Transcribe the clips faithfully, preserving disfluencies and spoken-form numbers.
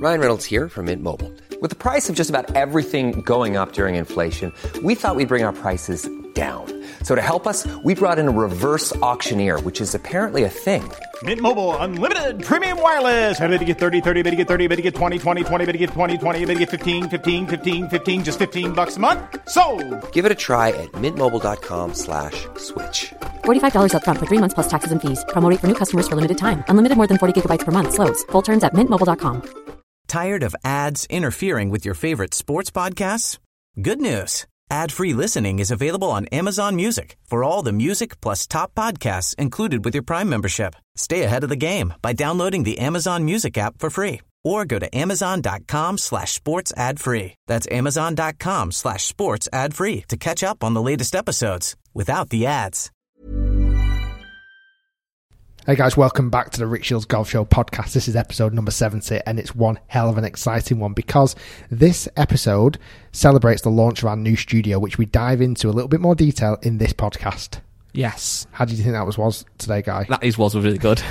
Ryan Reynolds here from Mint Mobile. With the price of just about everything going up during inflation, we thought we'd bring our prices down. So to help us, we brought in a reverse auctioneer, which is apparently a thing. Mint Mobile Unlimited Premium Wireless. How to get thirty, thirty, how to get thirty, how to get twenty, twenty, twenty, how to get twenty, twenty, how to get fifteen, fifteen, fifteen, fifteen, just fifteen bucks a month? Sold! Give it a try at mintmobile.com slash switch. forty-five dollars up front for three months plus taxes and fees. Promo rate for new customers for limited time. Unlimited more than forty gigabytes per month. Slows full terms at mint mobile dot com. Tired of ads interfering with your favorite sports podcasts? Good news. Ad-free listening is available on Amazon Music for all the music plus top podcasts included with your Prime membership. Stay ahead of the game by downloading the Amazon Music app for free or go to amazon.com slash sports ad free. That's amazon.com slash sports ad free to catch up on the latest episodes without the ads. Hey guys, welcome back to the Rick Shields Golf Show podcast. This is episode number seventy, and it's one hell of an exciting one because this episode celebrates the launch of our new studio, which we dive into a little bit more detail in this podcast. Yes. How did you think that was was today, Guy? That is was really good.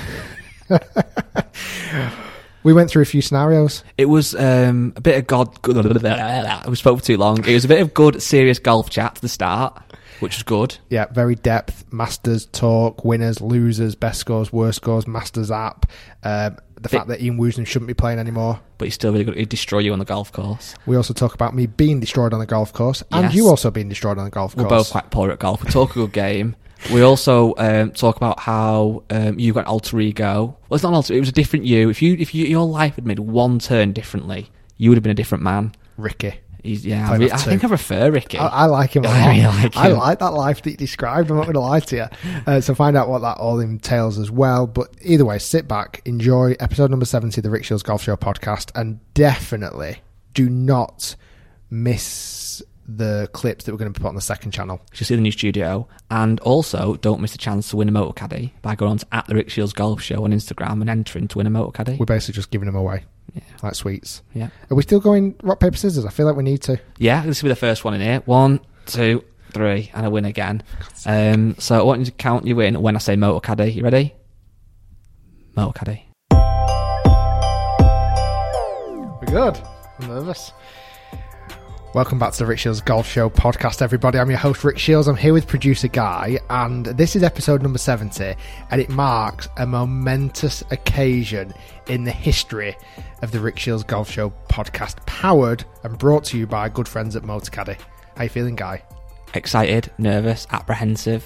We went through a few scenarios. It was um, a bit of god. Good, we spoke for too long. It was a bit of good, serious golf chat to the start, which was good. Yeah, very depth. Masters talk, winners, losers, best scores, worst scores, Masters app. Um, the fact that Ian Woosnam shouldn't be playing anymore. But he's still really good. He'd destroy you on the golf course. We also talk about me being destroyed on the golf course, and yes. you also being destroyed on the golf course. We're both quite poor at golf. We talk a good game. We also um, talk about how um, you got an alter ego. Well, it's not an alter. It was a different you. If you, if you, your life had made one turn differently, you would have been a different man. Ricky. He's, yeah, I, really, I think I prefer Ricky. I, I like him a lot. I really like him. I like that life that you described. I'm not going to lie to you. Uh, so find out what that all entails as well. But either way, sit back, enjoy episode number seventy of the Rick Shields Golf Show podcast, and definitely do not miss the clips that we're going to put on the second channel. You should see the new studio, and also don't miss a chance to win a motor caddy by going on to at the Rick Shields Golf Show on Instagram and entering to win a motor caddy. We're basically just giving them away. Yeah. Like sweets. Yeah. Are we still going rock, paper, scissors? I feel like we need to. Yeah, this will be the first one in here. One, two, three, and I win again. Um, so I want you to count you in when I say motor caddy. You ready? Motor caddy. We're good. I'm nervous. Welcome back to the Rick Shields Golf Show podcast, everybody. I'm your host, Rick Shields. I'm here with producer Guy, and this is episode number seventy, and it marks a momentous occasion in the history of the Rick Shields Golf Show podcast, powered and brought to you by good friends at Motorcaddy. How you feeling, Guy? Excited, nervous, apprehensive.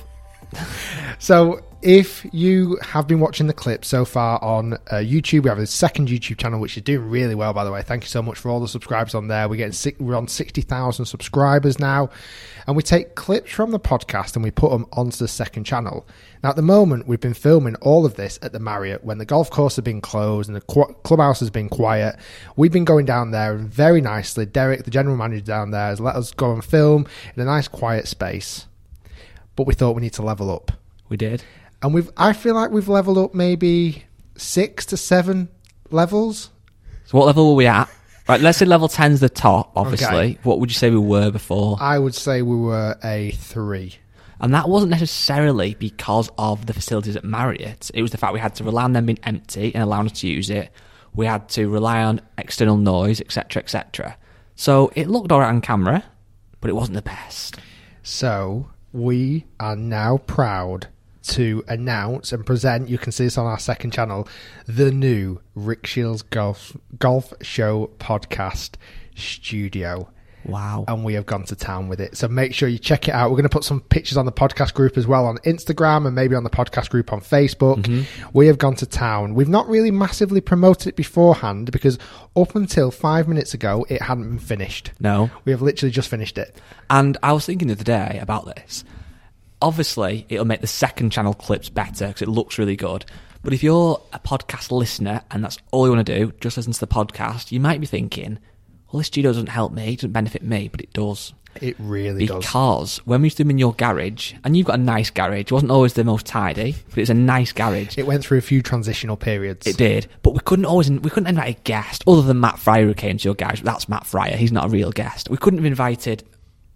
So, if you have been watching the clips so far on uh, YouTube, we have a second YouTube channel which is doing really well, by the way. Thank you so much for all the subscribers on there. We're getting six, we're on sixty thousand subscribers now, and we take clips from the podcast and we put them onto the second channel. Now, at the moment, we've been filming all of this at the Marriott when the golf course has been closed and the qu- clubhouse has been quiet. We've been going down there, and very nicely, Derek, the general manager down there, has let us go and film in a nice quiet space. But we thought we need to level up. We did. And we've I feel like we've leveled up maybe six to seven levels. So what level were we at? Right, let's say level ten's the top, obviously. Okay. What would you say we were before? I would say we were a three. And that wasn't necessarily because of the facilities at Marriott. It was the fact we had to rely on them being empty and allowing us to use it. We had to rely on external noise, et cetera, et cetera. So it looked all right on camera, but it wasn't the best. So we are now proud to announce and present, you can see this on our second channel, the new Rick Shields Golf Golf Show podcast studio. Wow. And we have gone to town with it. So make sure you check it out. We're going to put some pictures on the podcast group as well on Instagram and maybe on the podcast group on Facebook. Mm-hmm. We have gone to town. We've not really massively promoted it beforehand because up until five minutes ago, it hadn't been finished. No. We have literally just finished it. And I was thinking the other day about this. Obviously, it'll make the second channel clips better because it looks really good. But if you're a podcast listener and that's all you want to do, just listen to the podcast, you might be thinking, well, this studio doesn't help me, it doesn't benefit me, but it does. It really because does. Because when we used to do them in your garage, and you've got a nice garage, it wasn't always the most tidy, but it's a nice garage. It went through a few transitional periods. It did, but we couldn't always, we couldn't invite a guest, other than Matt Fryer who came to your garage. That's Matt Fryer, he's not a real guest. We couldn't have invited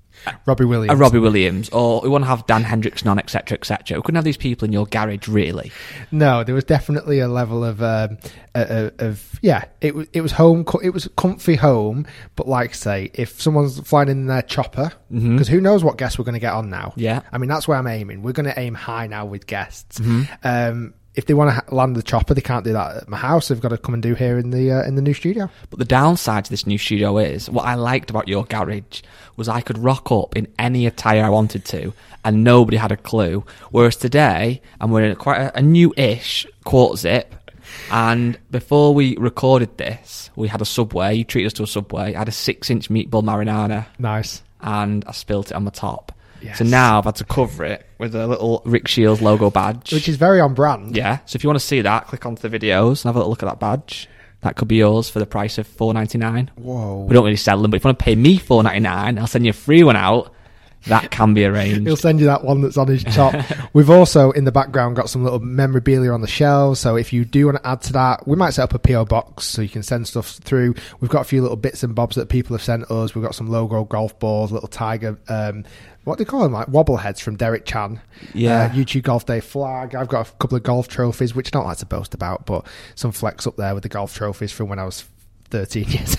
Robbie Williams. a Robbie Williams, or we want to have Dan Hendrickson on, et cetera, et cetera. We couldn't have these people in your garage, really. No, there was definitely a level of, um, uh, of yeah, it was it was home, it was comfy home. But like I say, if someone's flying in their chopper, because mm-hmm. who knows what guests we're going to get on now? Yeah, I mean that's where I'm aiming. We're going to aim high now with guests. Mm-hmm. Um, if they want to ha- land the chopper, they can't do that at my house. They've got to come and do here in the uh, in the new studio. But the downside to this new studio is, what I liked about your garage was I could rock up in any attire I wanted to, and nobody had a clue. Whereas today, I'm wearing quite a, a new-ish quarter zip, and before we recorded this, we had a Subway. You treated us to a Subway. I had a six-inch meatball marinara. Nice. And I spilt it on my top. Yes. So now I've had to cover it with a little Rick Shields logo badge. Which is very on brand. Yeah. So if you want to see that, click onto the videos and have a little look at that badge. That could be yours for the price of four ninety-nine. Whoa. We don't really sell them, but if you want to pay me four ninety-nine, I'll send you a free one out. That can be arranged. He'll send you that one that's on his top. We've also, in the background, got some little memorabilia on the shelves. So if you do want to add to that, we might set up a P O box so you can send stuff through. We've got a few little bits and bobs that people have sent us. We've got some logo golf balls, little tiger, um, what do they call them? Like wobble heads from Derek Chan. Yeah. Uh, YouTube Golf Day flag. I've got a couple of golf trophies, which I don't like to boast about, but some flex up there with the golf trophies from when I was thirteen years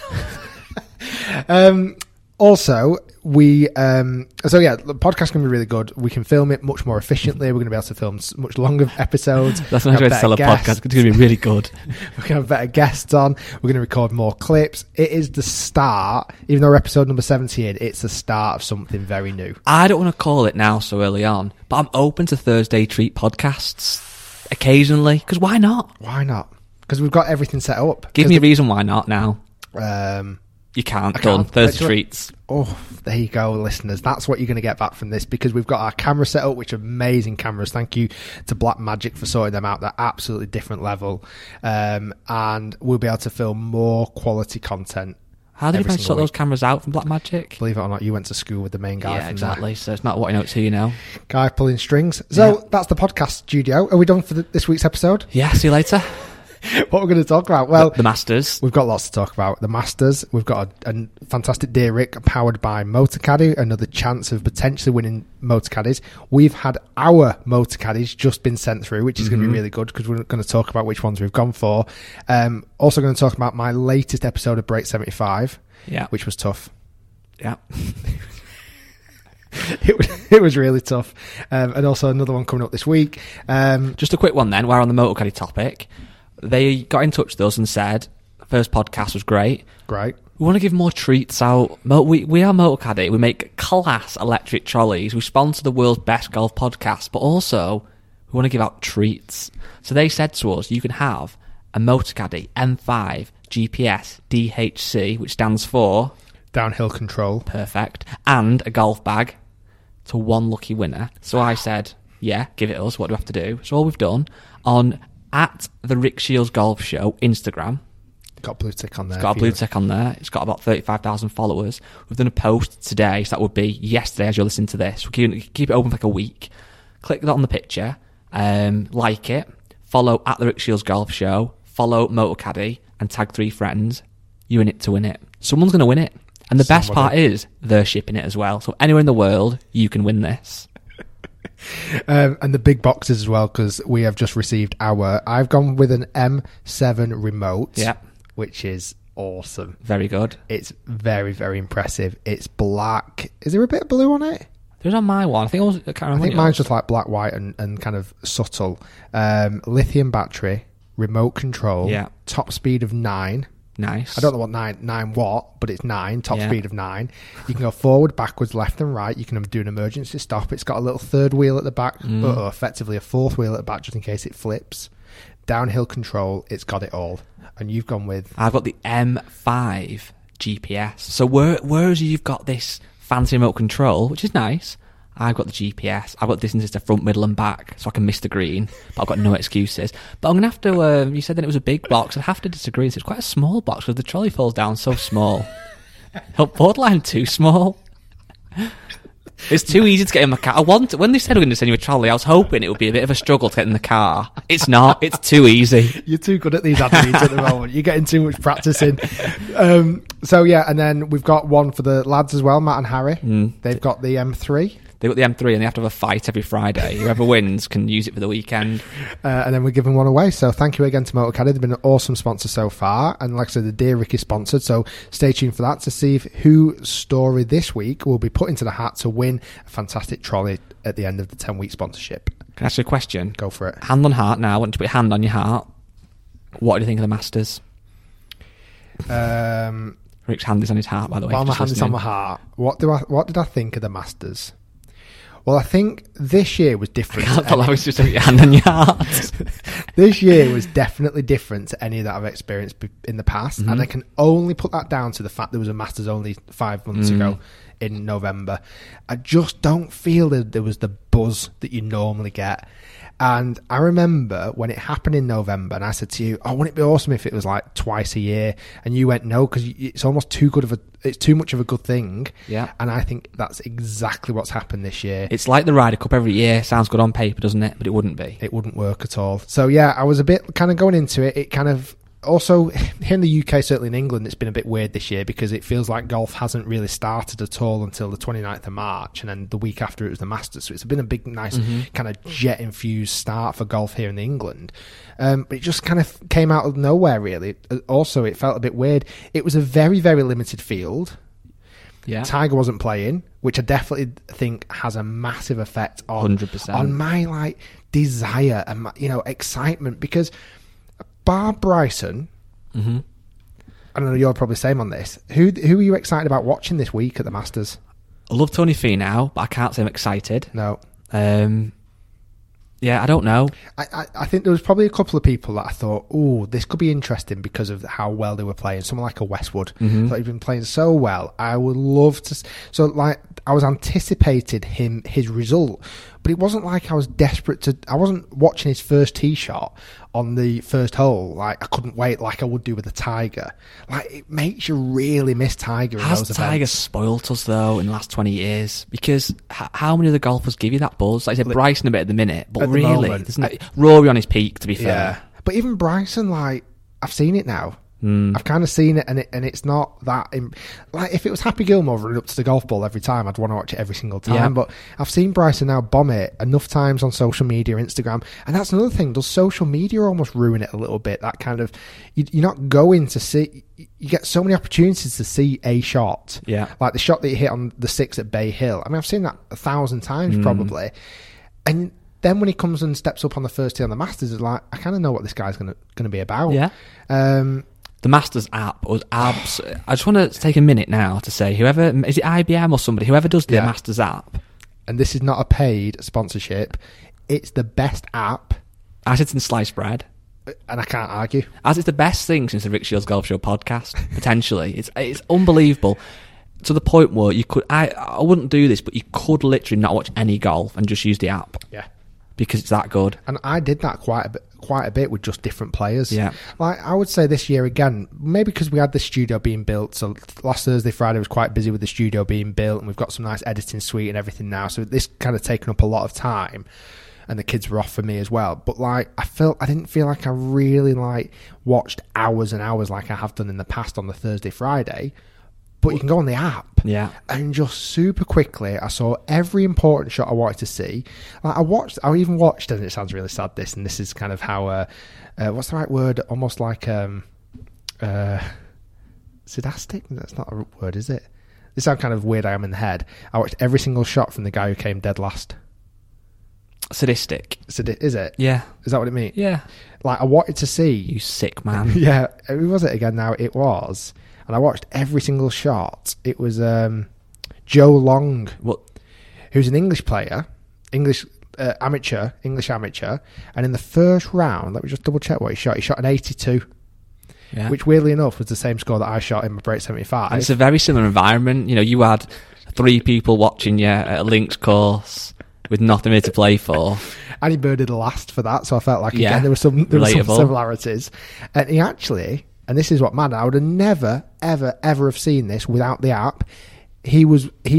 old. um, Also, we um, so yeah, the podcast can be really good. We can film it much more efficiently. We're going to be able to film much longer episodes. That's not how to sell a podcast. It's going to be really good. We're going to have better guests on. We're going to record more clips. It is the start, even though we're episode number seventeen, it's the start of something very new. I don't want to call it now so early on, but I'm open to Thursday Treat podcasts occasionally, because why not? Why not? Because we've got everything set up. Give me a reason why not now. Um... You can't. I Done. can't. Thursday Wait, treats. Oh, there you go, listeners. That's what you're going to get back from this, because we've got our camera set up, which are amazing cameras. Thank you to Black Magic for sorting them out. They're absolutely different level. Um, and we'll be able to film more quality content. How did you every manage to single sort those week. cameras out from Black Magic? Believe it or not, you went to school with the main guy Yeah, from exactly. there. So it's not what you know, it's who you know. Guy pulling strings. So Yeah. that's the podcast studio. Are we done for the, this week's episode? Yeah, see you later. What we're going to talk about? Well, the, the Masters. We've got lots to talk about. The Masters. We've got a, a fantastic Dear Rick powered by Motorcaddy. Another chance of potentially winning Motorcaddies. We've had our Motorcaddies just been sent through, which is mm-hmm. going to be really good, because we're going to talk about which ones we've gone for. Um, also going to talk about my latest episode of Break seventy-five, yeah, which was tough. Yeah. It was, it was really tough. Um, and also another one coming up this week. Um, Just a quick one then, while on the Motorcaddy topic. They got in touch with us and said, first podcast was great. Great. We want to give more treats out. Mo- we, we are Motorcaddy. We make class electric trolleys. We sponsor the world's best golf podcast, but also we want to give out treats. So they said to us, you can have a Motorcaddy M five G P S D H C, which stands for... Downhill Control. Perfect. And a golf bag to one lucky winner. So I said, yeah, give it us. What do we have to do? So all we've done on... at the Rick Shields Golf Show Instagram. Got a blue tick on there. It's got a blue tick on there. It's got about thirty-five thousand followers. We've done a post today, so that would be yesterday as you're listening to this. We'll keep, keep it open for like a week. Click that on the picture, um, like it, follow at the Rick Shields Golf Show, follow Motorcaddy, and tag three friends. You're in it to win it. Someone's going to win it. And the best Somebody. part is, they're shipping it as well. So anywhere in the world, you can win this. Um, and the big boxes as well, because we have just received our... I've gone with an M seven remote, Yeah. which is awesome. Very good. It's very, very impressive. It's black. Is there a bit of blue on it? There's on my one. I think, it was, I can't I remember think what mine's yours. just like black, white, and, and kind of subtle. Um, lithium battery, remote control, Yeah. top speed of nine. Nice. I don't know what nine nine watt, but it's nine, top Yeah. speed of nine. You can go forward, backwards, left and right. You can do an emergency stop. It's got a little third wheel at the back, Mm. or effectively a fourth wheel at the back just in case it flips. Downhill control, it's got it all. And you've gone with... I've got the M five G P S. So where, whereas you've got this fancy remote control, which is nice, I've got the G P S. I've got distance to front, middle and back, so I can miss the green, but I've got no excuses. But I'm going to have to, um, you said that it was a big box. I'd have to disagree. It's quite a small box because the trolley falls down so small. Borderline too small. It's too easy to get in my car. I want when they said we're going to send you a trolley, I was hoping it would be a bit of a struggle to get in the car. It's not. It's too easy. You're too good at these ad reads at the moment. You're getting too much practice in. Um, so yeah, and then we've got one for the lads as well, Matt and Harry. Mm. They've got the M three. They've got the M three and they have to have a fight every Friday. Whoever wins can use it for the weekend. Uh, and then we're giving one away. So thank you again to Motorcaddy. They've been an awesome sponsor so far. And like I said, the Dear Rick is sponsored. So stay tuned for that to see if whose story this week will be put into the hat to win a fantastic trolley at the end of the ten-week sponsorship. Can I ask you a question? Go for it. Hand on heart now. I want you to put your hand on your heart. What do you think of the Masters? Um, Rick's hand is on his heart, by the way. Well, my hand is on my heart. What do I? What did I think of the Masters? Well, I think this year was different. I can't allow you to put your hand on your heart. This year was definitely different to any that I've experienced in the past. Mm-hmm. And I can only put that down to the fact there was a Masters only five months mm. ago in November. I just don't feel that there was the buzz that you normally get. And I remember when it happened in November and I said to you, oh, wouldn't it be awesome if it was like twice a year? And you went, no, because it's almost too good of a, it's too much of a good thing. Yeah. And I think that's exactly what's happened this year. It's like the Ryder Cup every year. Sounds good on paper, doesn't it? But it wouldn't be. It wouldn't work at all. So yeah, I was a bit kind of going into it. It kind of, also, here in the U K, certainly in England, it's been a bit weird this year because it feels like golf hasn't really started at all until the twenty-ninth of March, and then the week after it was the Masters. So it's been a big, nice mm-hmm. kind of jet-infused start for golf here in England. Um, but it just kind of came out of nowhere, really. Also, it felt a bit weird. It was a very, very limited field. Yeah. Tiger wasn't playing, which I definitely think has a massive effect on, one hundred percent. on my like desire and my, you know, excitement, because bar Bryson, mm-hmm. I don't know, you're probably the same on this. Who who are you excited about watching this week at the Masters? I love Tony Finau, but I can't say I'm excited. No. Um, yeah, I don't know. I, I, I think there was probably a couple of people that I thought, oh, this could be interesting because of how well they were playing. Someone like a Westwood, mm-hmm. that he'd been playing so well. I would love to. So, like, I was anticipating him his result, but it wasn't like I was desperate to. I wasn't watching his first tee shot on the first hole. Like, I couldn't wait, like I would do with a Tiger. Like, it makes you really miss Tiger. In Has those Tiger events. spoilt us though in the last twenty years? Because h- how many of the golfers give you that buzz? Like I said, Bryson a bit at the minute, but at really, the there's no, Rory on his peak. To be fair, yeah. But even Bryson, like, I've seen it now. Mm. I've kind of seen it, and it, and it's not that im- like if it was Happy Gilmore running up to the golf ball every time, I'd want to watch it every single time. Yeah. But I've seen Bryson now bomb it enough times on social media, Instagram, and that's another thing. Does social media almost ruin it a little bit? That kind of you, you're not going to see. You get so many opportunities to see a shot, yeah, like the shot that you hit on the six at Bay Hill. I mean, I've seen that a thousand times mm. probably, and then when he comes and steps up on the first tee on the Masters, it's like I kind of know what this guy's going to going to be about. Yeah. Um, The Masters app was abs. I just want to take a minute now to say, whoever is it, I B M or somebody, whoever does the yeah. Masters app, and this is not a paid sponsorship. It's the best app, as it's in sliced bread, and I can't argue. As it's the best thing since the Rick Shields Golf Show podcast. Potentially, it's it's unbelievable. To the point where you could, I I wouldn't do this, but you could literally not watch any golf and just use the app. Yeah. Because it's that good. And I did that quite a bit, quite a bit with just different players. Yeah. Like, I would say this year again, maybe because we had the studio being built. So last Thursday, Friday was quite busy with the studio being built, and we've got some nice editing suite and everything now. So this kind of taken up a lot of time, and the kids were off for me as well. But like, I felt, I didn't feel like I really like watched hours and hours like I have done in the past on the Thursday, Friday. But you can go on the app, yeah, and just super quickly, I saw every important shot I wanted to see. Like I watched, I even watched, and it sounds really sad. This, and this is kind of how, uh, uh, what's the right word? Almost like um, uh, sadistic. That's not a word, is it? This is how kind of weird I am in the head. I watched every single shot from the guy who came dead last. Sadistic, Sadi- is it? Yeah, is that what it means? Yeah, like I wanted to see. You sick man. Yeah, who was it again? Now it was. And I watched every single shot. It was um, Joe Long, what? who's an English player, English uh, amateur, English amateur. And in the first round, let me just double check what he shot. He shot an eighty-two, yeah. which weirdly enough was the same score that I shot in my break seventy-five. And it's a very similar environment. You know, you had three people watching you at a links course with nothing really to play for. And he birdied the last for that, so I felt like again yeah. there were some there were some Relatable. similarities. And he actually. And this is what mad. I would have never, ever, ever have seen this without the app. He was he was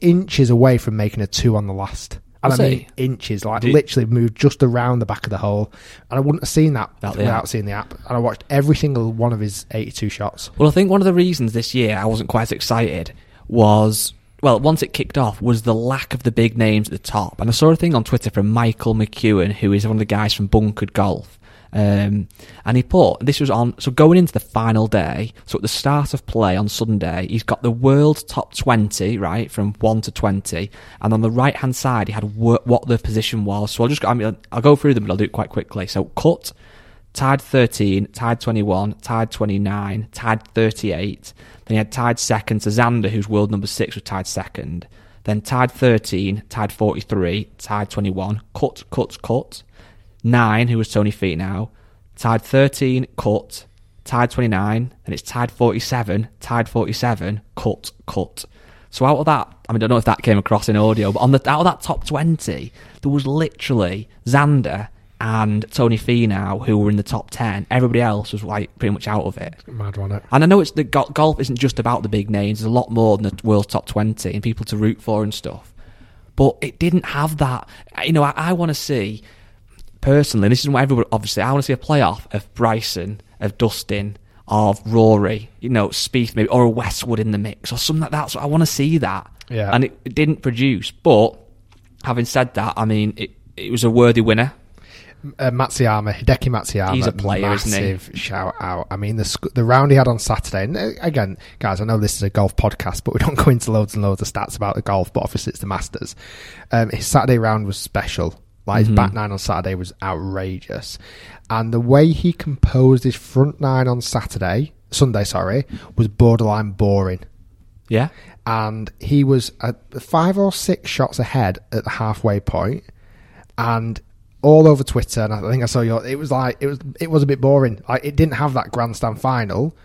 inches away from making a two on the last. And Was I mean he? inches, like Did- literally moved just around the back of the hole. And I wouldn't have seen that Without the without app. seeing the app. And I watched every single one of his eighty-two shots. Well, I think one of the reasons this year I wasn't quite as excited was, well, once it kicked off, was the lack of the big names at the top. And I saw a thing on Twitter from Michael McEwen, who is one of the guys from Bunkered Golf. Um, and he put, this was on, so going into the final day, so at the start of play on Sunday, he's got the world top twenty, right, from one to twenty, and on the right-hand side, he had wh- what the position was. So I'll just, I mean, I'll go through them, but I'll do it quite quickly. So cut, tied thirteen, tied twenty-one, tied twenty-nine, tied thirty-eight, then he had tied second to Xander, who's world number six, was tied second, then tied thirteen, tied forty-three, tied twenty-one, cut, cut, cut, nine, who was Tony Finau, tied thirteen, cut, tied twenty-nine, and it's tied forty-seven, tied forty-seven, cut, cut. So out of that, I mean, I don't know if that came across in audio, but on the out of that top twenty, there was literally Xander and Tony Finau who were in the top ten. Everybody else was like pretty much out of it. Mad one, it. And I know it's the go- golf isn't just about the big names. There's a lot more than the world top twenty and people to root for and stuff. But it didn't have that. You know, I, I want to see, personally, this is what everybody, obviously, I want to see a playoff of Bryson, of Dustin, of Rory, you know, Spieth maybe, or a Westwood in the mix, or something like that. So I want to see that. Yeah. And it, it didn't produce. But having said that, I mean, it, it was a worthy winner. Uh, Matsuyama, Hideki Matsuyama, He's a player, isn't he? massive shout out. I mean, the sc- the round he had on Saturday, and uh, again, guys, I know this is a golf podcast, but we don't go into loads and loads of stats about the golf, but obviously it's the Masters. Um, his Saturday round was special. Like, his Mm-hmm. back nine on Saturday was outrageous. And the way he composed his front nine on Saturday, Sunday, sorry, was borderline boring. Yeah. And he was at five or six shots ahead at the halfway point, and all over Twitter, and I think I saw your. It was like it was. It was a bit boring. Like, it didn't have that grandstand final,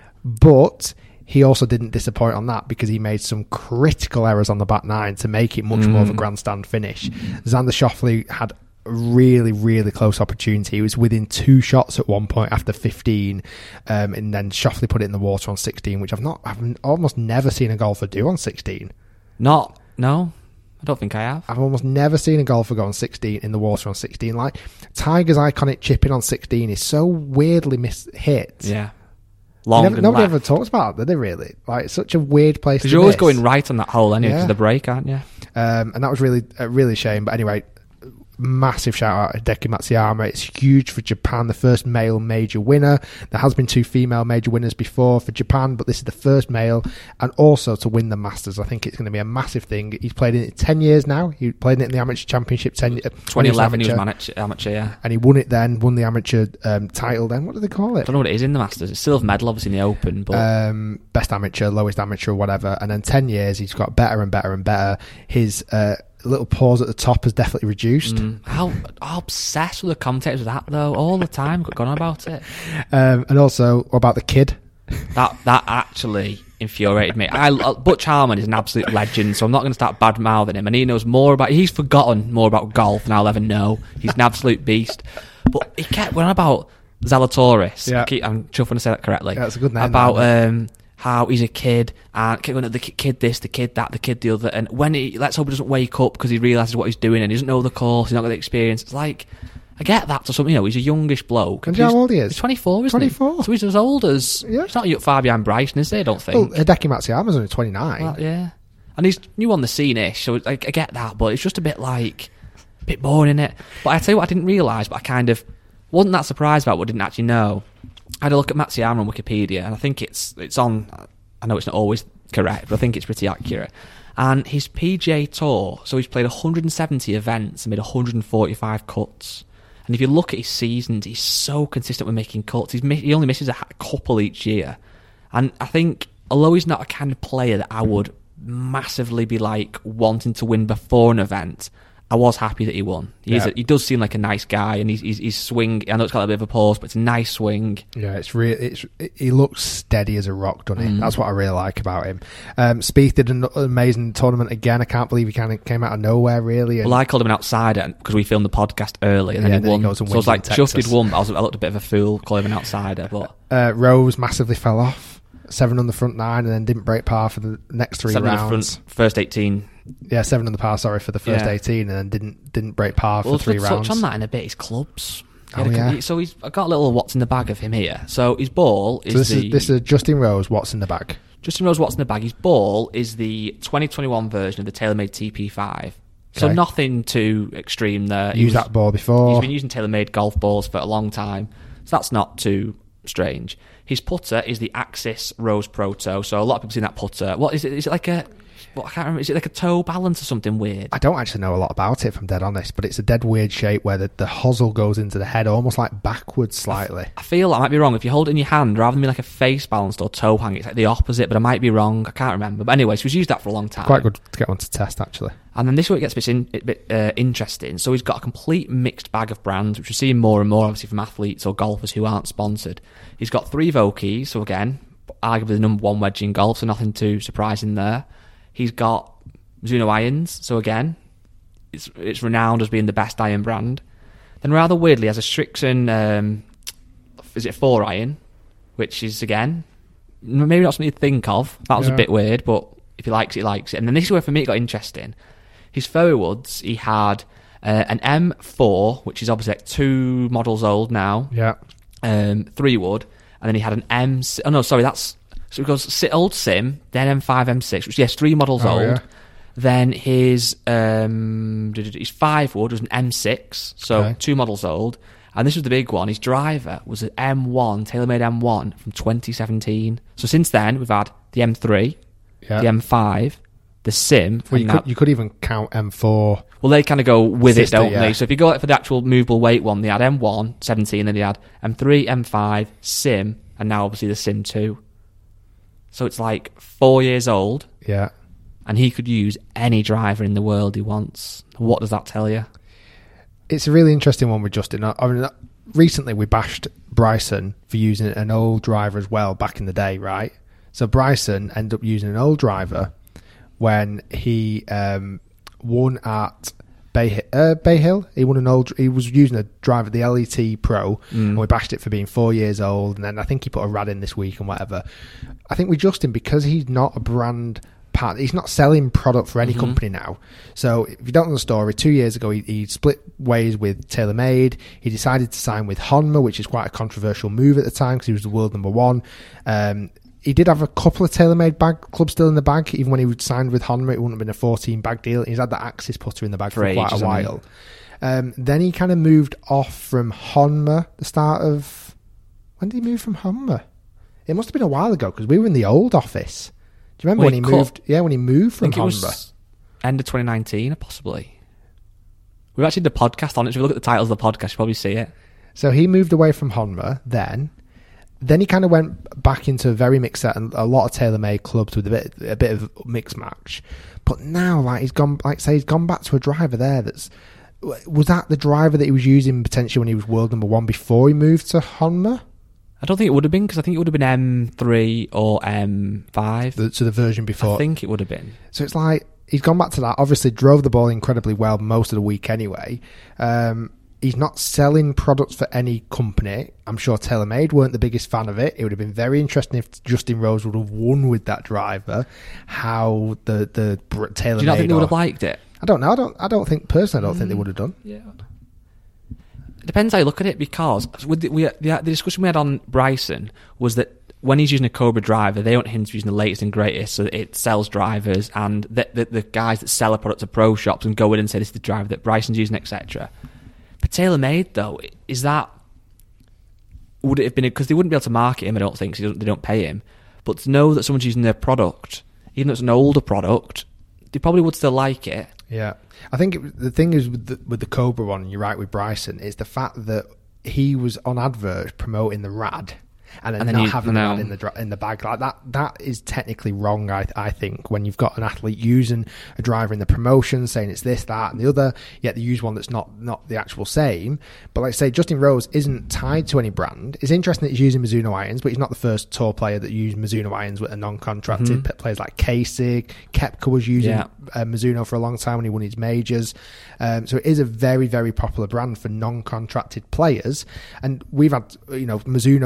but he also didn't disappoint on that because he made some critical errors on the back nine to make it much more of a grandstand finish. Xander Schauffele had a really, really close opportunity. He was within two shots at one point after fifteen, um, and then Schauffele put it in the water on sixteen, which I've not, I've almost never seen a golfer do on sixteen. Not, no, I don't think I have. I've almost never seen a golfer go on sixteen in the water on sixteen. Like, Tiger's iconic chipping on sixteen is so weirdly mis-hit. Yeah. Long Never, and nobody left. ever talks about it, do they really? Like, it's such a weird place to Because you're always miss. going right on that hole anyway, Yeah. to the break, aren't you? Um, and that was really, uh, really a shame. But anyway, massive shout out to Hideki Matsuyama. It's huge for Japan, the first male major winner. There has been two female major winners before for Japan, but this is the first male, and also to win the Masters. I think it's going to be a massive thing. He's played in it ten years now. He played in it in the Amateur Championship ten, uh, twenty eleven, he was amateur, amateur, amateur, yeah. and he won it then. Won the amateur um, title. Then what do they call I it? don't know what it is in the Masters. It's silver medal, obviously, in the Open, but Um, best amateur, lowest amateur, whatever. And then ten years, he's got better and better and better. His uh, little pause at the top has definitely reduced. mm, how, how obsessed with the commentators with that, though, all the time, going on about it. Um, and also, what about the kid? That that actually infuriated me. I, Butch Harmon is an absolute legend, so I'm not going to start bad mouthing him. And he knows more about. He's forgotten more about golf than I'll ever know. He's an absolute beast. But he kept going on about Zalatoris. Yeah. I keep, I'm sure if I say that correctly. Yeah, it's a good name, About that, um, how he's a kid and kept going at the kid this, the kid that, the kid the other. And when he, let's hope he doesn't wake up because he realises what he's doing and he doesn't know the course, he's not got the experience. It's like, I get that to something, you know, he's a youngish bloke. And do you know how old he is? He's twenty-four, isn't twenty-four. he? So he's as old as, Yeah. he's not far behind Bryson, is he? I don't think. Well, Hideki Matsuyama's only twenty-nine. Well, yeah. And he's new on the scene-ish, so I, I get that, but it's just a bit like, a bit boring, innit? But I tell you what I didn't realise, but I kind of wasn't that surprised about what I didn't actually know. I had a look at Matsuyama on Wikipedia, and I think it's it's on, I know it's not always correct, but I think it's pretty accurate. And his P G A Tour, so he's played one hundred seventy events and made one hundred forty-five cuts. And if you look at his seasons, he's so consistent with making cuts. He's, he only misses a couple each year. And I think, although he's not a kind of player that I would massively be like wanting to win before an event, I was happy that he won. He, is Yeah. a, he does seem like a nice guy, and he's, he's, his swing, I know it's got a bit of a pause, but it's a nice swing. Yeah, it's really, it's, he looks steady as a rock, doesn't he? Mm. That's what I really like about him. Um, Spieth did an amazing tournament again. I can't believe he kind of came out of nowhere, really. And Well, I called him an outsider because we filmed the podcast early, and then Yeah, he then he won. goes and so I was wins like, in chuffed Texas. he'd won, but I, was, I looked a bit of a fool calling him an outsider. But uh, Rose massively fell off. seven on the front nine, and then didn't break par for the next three seven rounds. On the front, first eighteen. Yeah, seven on the par. Sorry for the first Yeah. eighteen, and then didn't didn't break par Well, for three we'll rounds. touch on that in a bit. His clubs. He Oh, had a- yeah. he- So he's I got a little what's in the bag of him here. So his ball is So this the is this is Justin Rose. What's in the bag? Justin Rose what's in the bag. His ball is the twenty twenty-one version of the TaylorMade T P five. So Okay. nothing too extreme there. He Used was- that ball before. He's been using TaylorMade golf balls for a long time, so that's not too strange. His putter is the Axis Rose Proto. So a lot of people seen that putter. What is it? Is it like a? What, I can't remember. Is it like a toe balance or something weird? I don't actually know a lot about it, if I'm dead honest, but it's a dead weird shape where the, the hosel goes into the head, almost like backwards slightly. I feel I might be wrong. If you hold it in your hand, rather than being like a face balanced or toe hang, it's like the opposite. But I might be wrong. I can't remember. But anyway, so he's used that for a long time. Quite good to get one to test, actually. And then this is where it gets a bit, in, a bit uh, interesting. So he's got a complete mixed bag of brands, which we're seeing more and more, obviously, from athletes or golfers who aren't sponsored. He's got three Vokeys, so again, arguably the number one wedge in golf, so nothing too surprising there. He's got Mizuno irons, so again, it's it's renowned as being the best iron brand. Then rather weirdly, has a Strixon, um, is it four iron, which is, again, maybe not something you'd think of. That was Yeah. a bit weird, but if he likes it, he likes it. And then this is where, for me, it got interesting. His Fairwoods, he had uh, an M four, which is obviously like two models old now, Yeah. um, three wood, and then he had an M. Oh no, sorry, that's so it goes si- old Sim, then M five, M six, which yes, three models Oh, old. yeah. Then his um, his five wood was an M six, so Okay. two models old. And this was the big one. His driver was an M one, TaylorMade M one from twenty seventeen. So since then, we've had the M three, Yeah. the M five, the Sim. Well, you and could, that- you could even count M four. well, they kind of go with Sister, it, don't yeah. they? So if you go for the actual movable weight one, they had M one, seventeen, then they had M three, M five, Sim, and now obviously the Sim two. So it's like four years old, Yeah. and he could use any driver in the world he wants. What does that tell you? It's a really interesting one with Justin. I I mean, recently we bashed Bryson for using an old driver as well back in the day, right? So Bryson ended up using an old driver when he um, won at Bay, uh, Bay Hill. He won an old. He was using a driver, the L E T Pro, and we bashed it for being four years old. And then I think he put a rad in this week and whatever. I think with Justin, because he's not a brand part, he's not selling product for any company now. So if you don't know the story, two years ago he, he split ways with TaylorMade. He decided to sign with Honma, which is quite a controversial move at the time because he was the world number one. Um, he did have a couple of TaylorMade bag clubs still in the bag. Even when he signed with Honma, it wouldn't have been a fourteen bag deal. He's had the Axis putter in the bag for, For quite ages, a hasn't while. Um, then he kind of moved off from Honma. The start of when did he move from Honma? It must have been a while ago because we were in the old office. Do you remember Well, when he he cut- moved? Yeah, when he moved I from think it Honma. was end of twenty nineteen, possibly. We've actually did a podcast on it. So if you look at the titles of the podcast, you'll probably see it. So he moved away from Honma then. Then he kind of went back into a very mixed set and a lot of TaylorMade clubs with a bit a bit of mixed match. But now, like he's gone, like say he's gone back to a driver there. That's was that the driver that he was using potentially when he was world number one before he moved to Honma? I don't think it would have been because I think it would have been M three or M five. The, so the version before. I think it would have been. So it's like he's gone back to that. Obviously, drove the ball incredibly well most of the week anyway. Um, he's not selling products for any company. I'm sure TaylorMade weren't the biggest fan of it. It would have been very interesting if Justin Rose would have won with that driver. How the the br- TaylorMade. Do you not think they would have or- liked it? I don't know. I don't. I don't think personally. I don't think they would have done. Yeah. It depends how you look at it because with the, we, the, the discussion we had on Bryson was that when he's using a Cobra driver, they want him to be using the latest and greatest so that it sells drivers, and the, the, the guys that sell a product to pro shops and go in and say this is the driver that Bryson's using, et cetera. But TaylorMade, though, is that... Would it have been... Because they wouldn't be able to market him, I don't think, because they don't pay him. But to know that someone's using their product, even though it's an older product, they probably would still like it. Yeah, I think it, the thing is with the, with the Cobra one, you're right with Bryson, is the fact that he was on adverts promoting the Rad, and then, And then not you- having no. Rad in the dra- in the bag like that. That is technically wrong. I I think when you've got an athlete using a driver in the promotion, saying it's this, that, and the other, yet they use one that's not not the actual same. But like I say, Justin Rose isn't tied to any brand. It's interesting that he's using Mizuno irons, but he's not the first tour player that used Mizuno irons with a non-contracted. Mm-hmm. Players like Kasich, Koepka was using. Yeah. Uh, Mizuno for a long time when he won his majors. Um, so it is a very, very popular brand for non-contracted players. And we've had, you know, Mizuno is a brand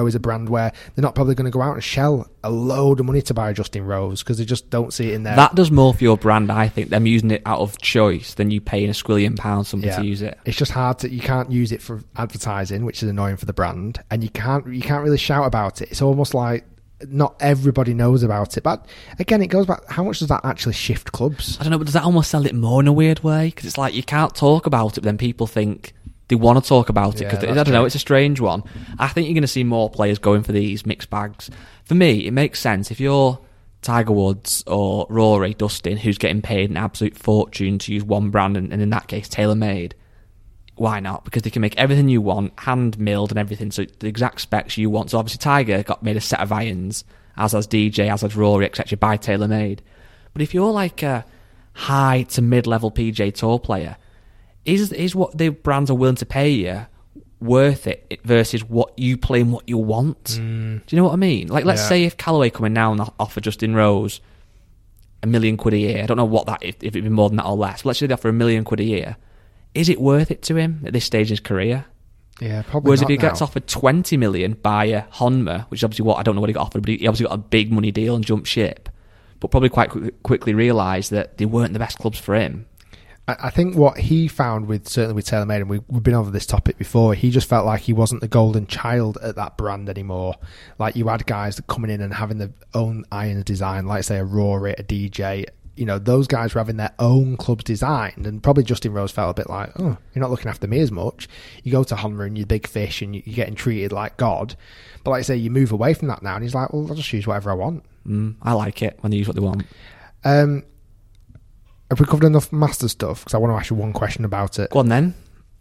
where they're not probably going to go out and shell a load of money to buy Justin Rose because they just don't see it in there. That does more for your brand, I think, them using it out of choice than you paying a squillion pounds somebody Yeah. to use it. It's just hard to, you can't use it for advertising, which is annoying for the brand, and you can't you can't really shout about it. It's almost like not everybody knows about it. But again, it goes back, how much does that actually shift clubs? I don't know, but does that almost sell it more in a weird way? Because it's like you can't talk about it, but then people think they want to talk about it. Yeah, Because I that's don't know, true. it's a strange one. I think you're going to see more players going for these mixed bags. For me, it makes sense if you're Tiger Woods or Rory, Dustin, who's getting paid an absolute fortune to use one brand, and, and in that case, TaylorMade. Why not? Because they can make everything you want, hand milled and everything, so the exact specs you want. So obviously Tiger got made a set of irons, as has D J, as has Rory, et cetera, by TaylorMade. But if you're like a high to mid-level P G A Tour player, is is what the brands are willing to pay you worth it versus what you play and what you want? Mm. Do you know what I mean? Like, let's Yeah. say if Callaway come in now and offer Justin Rose a million quid a year. I don't know what that, if, if it'd be more than that or less. But let's say they offer a million quid a year. Is it worth it to him at this stage in his career? Yeah, probably Whereas not if he now. gets offered twenty million by a Honma, which is obviously what, I don't know what he got offered, but he obviously got a big money deal and jumped ship, but probably quite qu- quickly realised that they weren't the best clubs for him. I I think what he found with, certainly with TaylorMade, and we, we've been over this topic before, he just felt like he wasn't the golden child at that brand anymore. Like, you had guys that coming in and having their own irons design, like say a Rory, a D J. You know, those guys were having their own clubs designed, and probably Justin Rose felt a bit like, oh, you're not looking after me as much. You go to Honma and you're big fish and you're getting treated like God. But like I say, you move away from that now, and he's like, well, I'll just use whatever I want. Mm, I like it when they use what they want. Um, have we covered enough master stuff? Because I want to ask you one question about it. Go on then.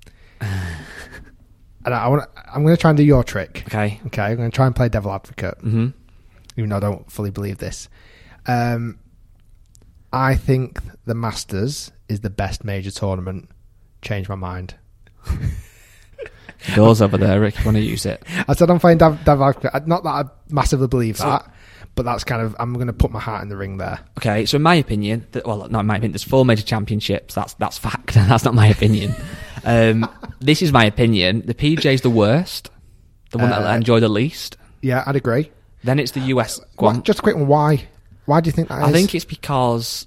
And I want to, I'm going to try and do your trick. Okay. Okay, I'm going to try and play devil advocate, Mm-hmm. even though I don't fully believe this. Um, I think the Masters is the best major tournament. Change my mind. The door's over there, Rick. You want to use it? I said I'm playing dev- devil advocate. Not that I massively believe that, but that's kind of, I'm going to put my heart in the ring there. Okay, so in my opinion, th- well, not in my opinion, there's four major championships. That's that's fact. That's not my opinion. Um, this is my opinion. The P G A's the worst, the one that Uh, I enjoy the least. Yeah, I'd agree. Then it's the U S. Go on. Why- just a quick one. Why? Why do you think that is? I think it's because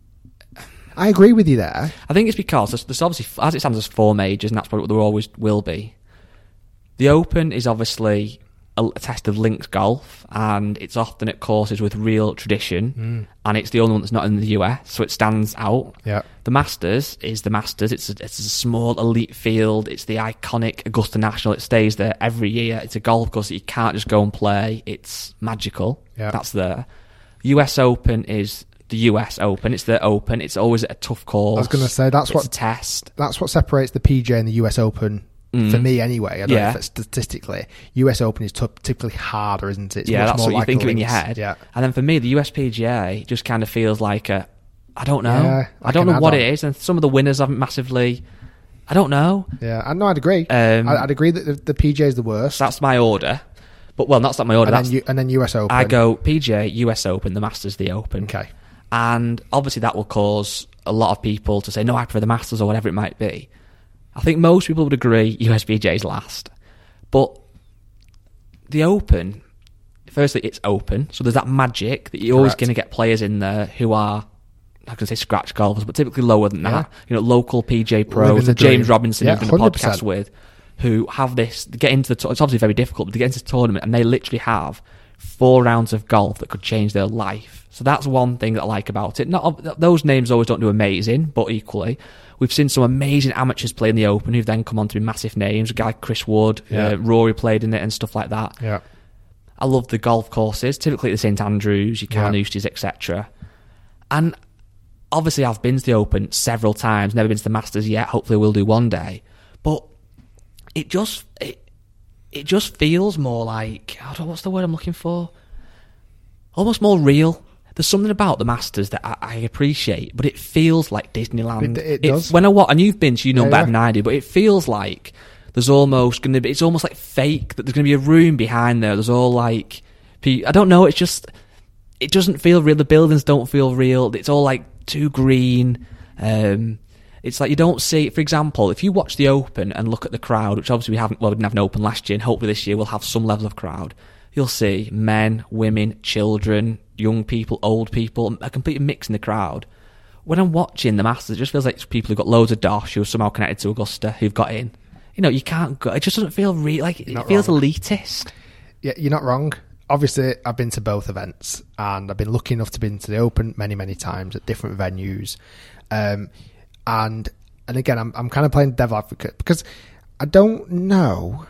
I agree with you there. I think it's because there's, there's obviously, as it stands, there's four majors, and that's probably what there always will be. The Open is obviously a, a test of links golf, and it's often at courses with real tradition, Mm. and it's the only one that's not in the U S, so it stands out. Yeah. The Masters is the Masters. It's a, it's a small elite field. It's the iconic Augusta National. It stays there every year. It's a golf course that you can't just go and play. It's magical. Yeah. That's there. U S Open is the U S Open. It's the Open. It's always a tough course. I was going to say that's it's what a test. That's what separates the P G A and the U S Open for me, anyway. I don't Yeah. know if it's statistically. U S Open is t- typically harder, isn't it? It's yeah, much that's more what you like think of in your links. head. Yeah. And then for me, the U S P G A just kind of feels like a, I don't know. Yeah, I like don't an know what it add-on. is. And some of the winners haven't massively, I don't know. Yeah, I know. I'd agree. Um, I'd, I'd agree that the, the P G A is the worst. So that's my order. But, well, that's not my order. and That's, then, U, and then U S Open. I go P G A, U S Open, the Masters, the Open. Okay. And obviously that will cause a lot of people to say, no, I prefer the Masters or whatever it might be. I think most people would agree U S P G A is last. But the Open, firstly, it's open. So there's that magic that you're always Correct. going to get players in there who are, I can say scratch golfers, but typically lower than Yeah. that. You know, local P J Living pros, the that James dream. Robinson, Yeah, who've done the one hundred percent. podcast with, who have this, they get into the, tour- it's obviously very difficult, but they get into the tournament and they literally have four rounds of golf that could change their life. So that's one thing that I like about it. Not those names always don't do amazing, but equally, we've seen some amazing amateurs play in the Open who've then come on to be massive names. A guy like Chris Wood, Yeah. uh, Rory played in it and stuff like that. Yeah. I love the golf courses, typically at the St Andrews, your Yeah. Carnousties, et cetera. And obviously, I've been to the Open several times, never been to the Masters yet. Hopefully, we'll do one day. But it just it, it just feels more like, I don't know, what's the word I'm looking for? Almost more real. There's something about the Masters that I, I appreciate, but it feels like Disneyland. It- it does. When I what, and you've been, so you know Yeah, better yeah. than I do. But it feels like there's almost going to be. It's almost like fake that there's going to be a room behind there. There's all like, pe- I don't know. It's just, it doesn't feel real. The buildings don't feel real. It's all like too green. Um, it's like you don't see. For example, if you watch the Open and look at the crowd, which obviously we haven't. Well, we didn't have an Open last year, and hopefully this year we'll have some level of crowd. you'll see men, women, children, young people, old people, a complete mix in the crowd. When I'm watching the Masters, it just feels like it's people who've got loads of dosh who are somehow connected to Augusta who've got in. You know, you can't go. It just doesn't feel real. Like, it feels wrong. Elitist. Yeah, you're not wrong. Obviously, I've been to both events, and I've been lucky enough to be to the Open many, many times at different venues. Um, and and again, I'm I'm kind of playing devil advocate because I don't know.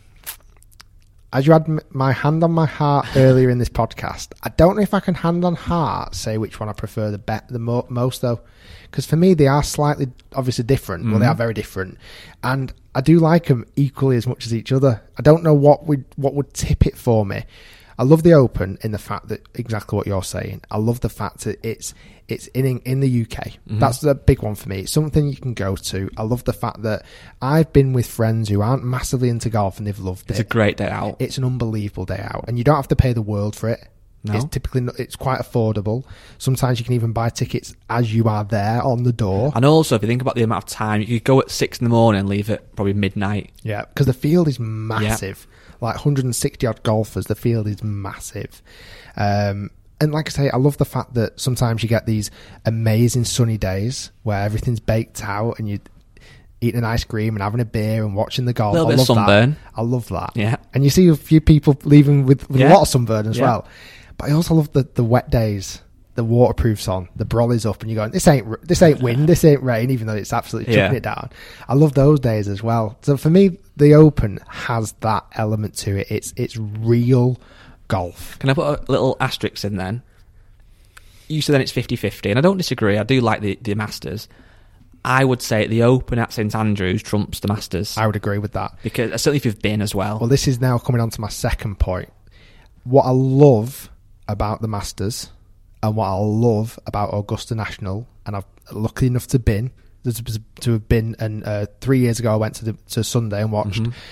As you had m- my hand on my heart earlier in this podcast, I don't know if I can hand on heart say which one I prefer the be- the mo- most though, because for me they are slightly obviously different. Mm-hmm. Well, they are very different, and I do like them equally as much as each other. I don't know what would what would tip it for me. I love the Open in the fact that exactly what you're saying. I love the fact that it's it's in in the U K. Mm-hmm. That's the big one for me. It's something you can go to. I love the fact that I've been with friends who aren't massively into golf and they've loved it. It's a great day out. It's an unbelievable day out, and you don't have to pay the world for it. No. It's typically not, it's quite affordable. Sometimes you can even buy tickets as you are there on the door. And also, if you think about the amount of time, you could go at six in the morning and leave at probably midnight. Yeah, because the field is massive. Yeah. Like one hundred sixty odd golfers, the field is massive. Um, and like I say, I love the fact that sometimes you get these amazing sunny days where everything's baked out and you eating an ice cream and having a beer and watching the golf. A little I bit love of sunburn. That. I love that. Yeah. And you see a few people leaving with, with yeah. a lot of sunburn as yeah. well. But I also love the, the wet days. The waterproof's on, the brolly's up, and you're going, this ain't this ain't wind, this ain't rain, even though it's absolutely chucking yeah. it down. I love those days as well. So for me, the Open has that element to it. It's it's real golf. Can I put a little asterisk in then? You said then it's fifty-fifty, and I don't disagree. I do like the, the Masters. I would say the Open at St Andrews trumps the Masters. I would agree with that. Because certainly if you've been as well. Well, this is now coming on to my second point. What I love about the Masters... and what I love about Augusta National, and I've lucky enough to been to have been, and uh, three years ago I went to the, to Sunday and watched. Mm-hmm.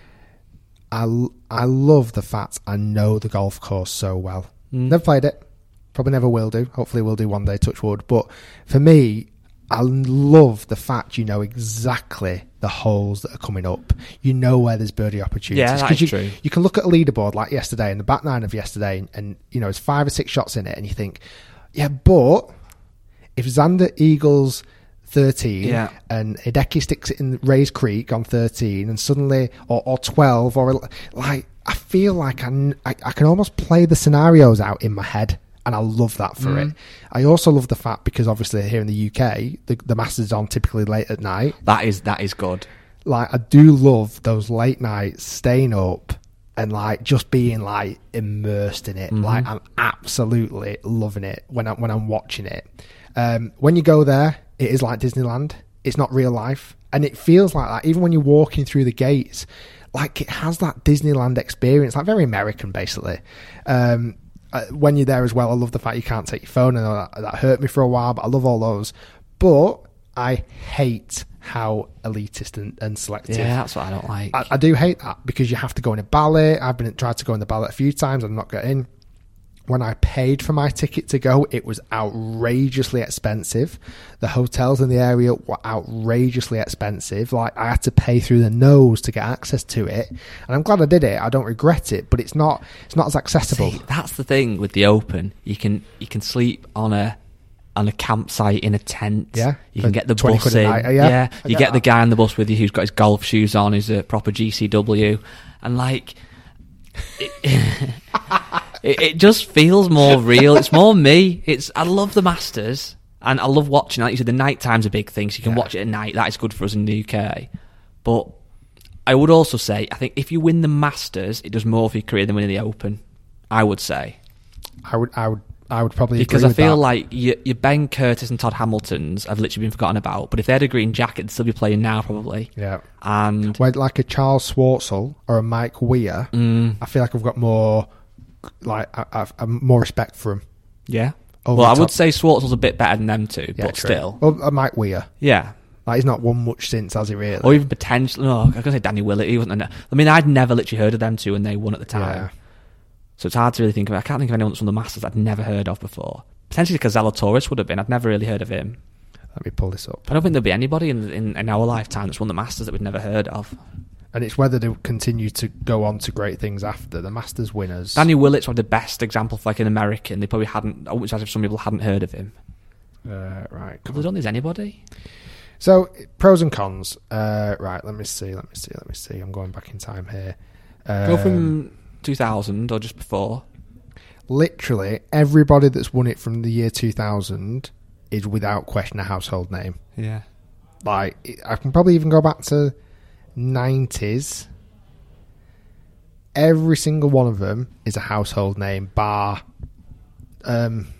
I I love the fact I know the golf course so well. Mm. Never played it, probably never will do. Hopefully, we'll do one day. Touch wood. But for me, I love the fact you know exactly the holes that are coming up. You know where there's birdie opportunities. Yeah, that's you, true. You can look at a leaderboard like yesterday and the back nine of yesterday, and, and you know, it's five or six shots in it, and you think, yeah, but if Xander eagles thirteen yeah. and Hideki sticks it in Rays Creek on thirteen, and suddenly, or, or twelve, or like, I feel like I, I, I can almost play the scenarios out in my head. And I love that for mm. it. I also love the fact, because obviously here in the U K, the, the Masters is on typically late at night. That is that is good. Like, I do love those late nights, staying up and like just being like immersed in it. Mm-hmm. Like, I'm absolutely loving it when I when I'm watching it. Um, when you go there, it is like Disneyland. It's not real life, and it feels like that. Even when you're walking through the gates, like it has that Disneyland experience, like very American, basically. Um, Uh, when you're there as well, I love the fact you can't take your phone, and that, that hurt me for a while, but I love all those. But I hate how elitist and, and selective. Yeah, that's what I don't like. I, I do hate that, because you have to go in a ballot. I've been tried to go in the ballot a few times. I'm not getting. When I paid for my ticket to go, it was outrageously expensive. The hotels in the area were outrageously expensive. Like, I had to pay through the nose to get access to it. And I'm glad I did it. I don't regret it, but it's not it's not as accessible. See, that's the thing with the Open. You can you can sleep on a on a campsite in a tent. Yeah. You can get the bus in. Night, yeah. yeah. You get, get that. the guy on the bus with you who's got his golf shoes on, who's a proper G C W. And like it, it, it just feels more real. It's more me. It's I love the Masters, and I love watching. Like you said, the night time's a big thing, so you can yeah. watch it at night. That is good for us in the U K. But I would also say, I think if you win the Masters, it does more for your career than winning the Open. I would say. I would. I would. I would probably because agree I feel with that. like your, your Ben Curtis and Todd Hamiltons have literally been forgotten about. But if they had a green jacket, they'd still be playing now, probably. Yeah. And when like a Charles Schwartzel or a Mike Weir, mm. I feel like I've got more, like I, I've, I've more respect for him. Yeah. Well, I would say Schwartzel's a bit better than them two, yeah, but true. still. Well, a Mike Weir. Yeah. Like, he's not won much since, has he really? Or even potentially. No, I was going to say Danny Willett. He wasn't. I mean, I'd never literally heard of them two when they won at the time. Yeah. So it's hard to really think of it. I can't think of anyone that's won the Masters I'd never heard of before. Potentially because Zalatoris would have been. I'd never really heard of him. Let me pull this up. I don't think there'll be anybody in, in, in our lifetime that's won the Masters that we'd never heard of. And it's whether they continue to go on to great things after the Masters winners. Daniel Willett's one of the best example for like an American. They probably hadn't. I wouldn't say if some people hadn't heard of him. Uh, right. I don't think there's anybody. So pros and cons. Uh, right. Let me see. Let me see. Let me see. I'm going back in time here. Um, Go from two thousand or just before. Literally everybody that's won it from the year two thousand is without question a household name. Yeah. Like I can probably even go back to nineties. Every single one of them is a household name, bar um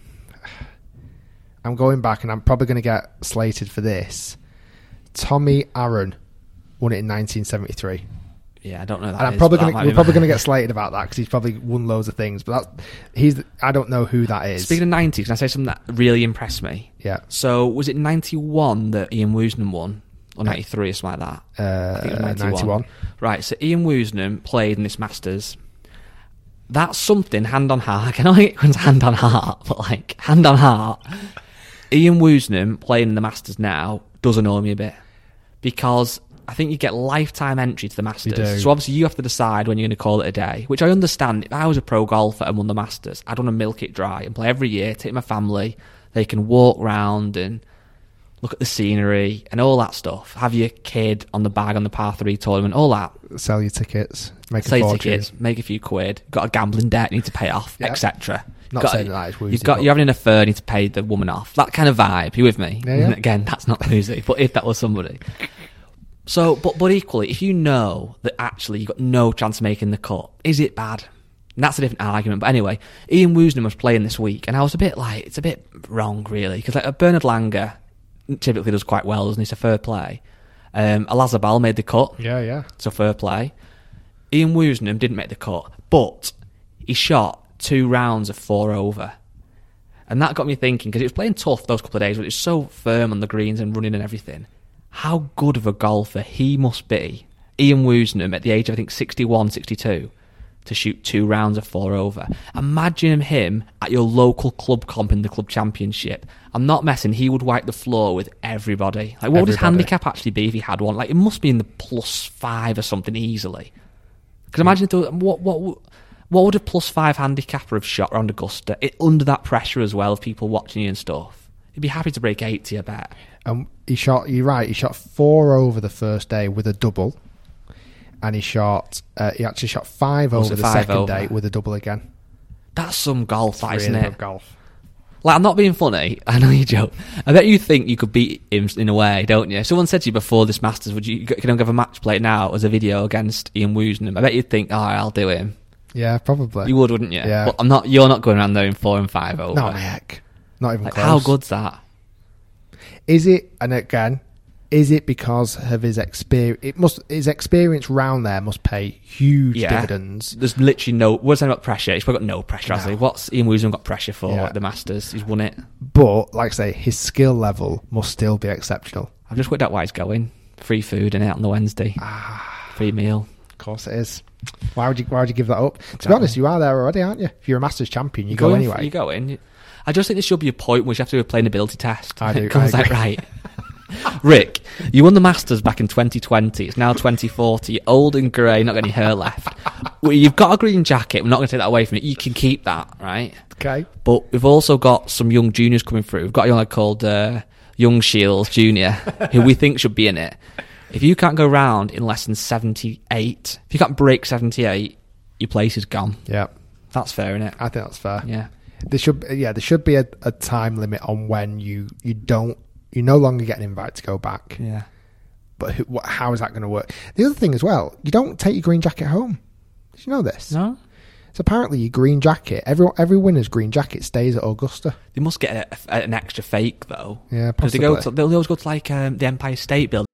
I'm going back and I'm probably going to get slated for this. Tommy Aaron won it in nineteen seventy-three. Yeah, I don't know that. And I'm is, probably but going that to, might we're be probably my- going to get slated about that because he's probably won loads of things. But that's, he's I don't know who that is. Speaking of nineties, can I say something that really impressed me? Yeah. So was it ninety-one that Ian Woosnam won? Or ninety-three or something like that? Uh, I think it was ninety-one. ninety-one. Right, so Ian Woosnam played in this Masters. That's something, hand on heart. I know it was hand on heart, but like, hand on heart. Ian Woosnam playing in the Masters now does annoy me a bit. Because I think you get lifetime entry to the Masters. You do. So obviously you have to decide when you're going to call it a day, which I understand. If I was a pro golfer and won the Masters, I'd want to milk it dry and play every year, take my family. They can walk round and look at the scenery and all that stuff. Have your kid on the bag on the par three tournament, all that. Sell your tickets, make a Sell your fortune. tickets, make a few quid. Got a gambling debt, need to pay off, Yeah. et cetera. Not got, saying that is woozy, You've got, but- you're having an affair, need to pay the woman off. That kind of vibe. You with me? Yeah, yeah. Again, that's not woozy, but if that was somebody. So, but but equally, if you know that actually you've got no chance of making the cut, is it bad? And that's a different argument. But anyway, Ian Woosnam was playing this week, and I was a bit like, it's a bit wrong, really, because like Bernard Langer typically does quite well, doesn't he? So fair play. Um, Alazabal made the cut. Yeah, yeah. So fair play. Ian Woosnam didn't make the cut, but he shot two rounds of four over. And that got me thinking, because it was playing tough those couple of days, but it was so firm on the greens and running and everything. How good of a golfer he must be, Ian Woosnam, at the age of, I think, sixty-one, sixty-two, to shoot two rounds of four over. Imagine him at your local club comp in the club championship. I'm not messing, he would wipe the floor with everybody. Like, what would his Everybody. handicap actually be if he had one? Like, it must be in the plus five or something easily. Because imagine if there was, what, what, what would a plus five handicapper have shot around Augusta it, under that pressure as well of people watching you and stuff? He'd be happy to break eighty, I bet. Um, he shot. You're right. He shot four over the first day with a double, and he shot. Uh, he actually shot five Was over it the five second over? day with a double again. That's some golf, that, isn't Really it? good golf. Like, I'm not being funny. I know you joke. I bet you think you could beat him in a way, don't you? Someone said to you before this Masters, would you can I give a match play now as a video against Ian Woosnam? I bet you'd think, oh, I'll do him. Yeah, probably. You would, wouldn't you? Yeah. But I'm not. You're not going around there in four and five over. No, heck. Not even Like, close. how good's that? Is it? And again, is it because of his experience? It must. His experience round there must pay huge Yeah. dividends. There's literally no. What's that about pressure? He's probably got no pressure, has No. he? What's Ian Woosnam got pressure for Yeah. at the Masters? He's won it. But like I say, his skill level must still be exceptional. I've just worked out why he's going. Free food and out on the Wednesday. Ah. Free meal. Of course, it is. Why would you? Why would you give that up? To be honest, you are there already, aren't you? If you're a Masters champion, you go Going- anyway. You go in. I just think there should be a point where you have to do a playing ability test. I do, It comes I like, agree. right. Rick, you won the Masters back in twenty twenty. It's now twenty forty. You're old and grey, not got any hair left. Well, you've got a green jacket. We're not going to take that away from you. You can keep that, right? Okay. But we've also got some young juniors coming through. We've got a young lad called uh, Young Shields Junior, who we think should be in it. If you can't go round in less than seventy-eight, if you can't break seventy-eight, your place is gone. Yeah, That's fair, isn't it? I think that's fair. Yeah. There should. Yeah, there should be a, a time limit on when you you don't. You no longer get an invite to go back. Yeah. But who, what, how is that going to work? The other thing as well, you don't take your green jacket home. Did you know this? No? So apparently your green jacket, every every winner's green jacket stays at Augusta. They must get a, a, an extra fake, though. Yeah, Because they go possibly. to, they'll always go to, like, um, the Empire State Building.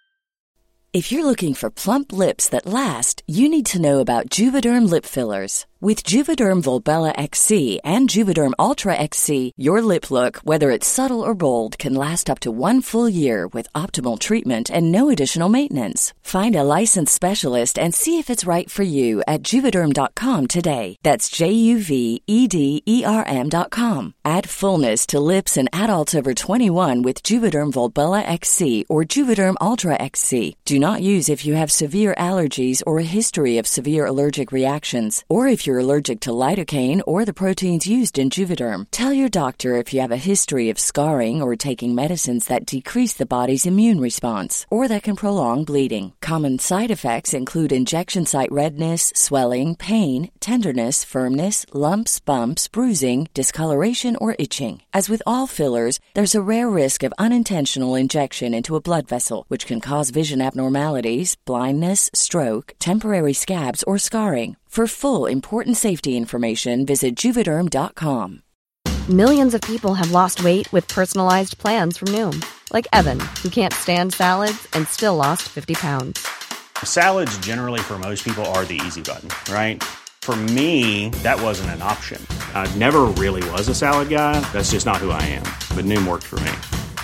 If you're looking for plump lips that last, you need to know about Juvederm lip fillers. With Juvederm Volbella X C and Juvederm Ultra X C, your lip look, whether it's subtle or bold, can last up to one full year with optimal treatment and no additional maintenance. Find a licensed specialist and see if it's right for you at Juvederm dot com today. That's J U V E D E R M dot com. Add fullness to lips in adults over twenty-one with Juvederm Volbella X C or Juvederm Ultra X C. Do not use if you have severe allergies or a history of severe allergic reactions, or if you're allergic to lidocaine or the proteins used in Juvederm. Tell your doctor if you have a history of scarring or taking medicines that decrease the body's immune response or that can prolong bleeding. Common side effects include injection site redness, swelling, pain, tenderness, firmness, lumps, bumps, bruising, discoloration, or itching. As with all fillers, there's a rare risk of unintentional injection into a blood vessel, which can cause vision abnormalities, blindness, stroke, temporary scabs, or scarring. For full important safety information, visit Juvederm dot com. Millions of people have lost weight with personalized plans from Noom. Like Evan, who can't stand salads and still lost fifty pounds. Salads generally for most people are the easy button, right? For me, that wasn't an option. I never really was a salad guy. That's just not who I am. But Noom worked for me.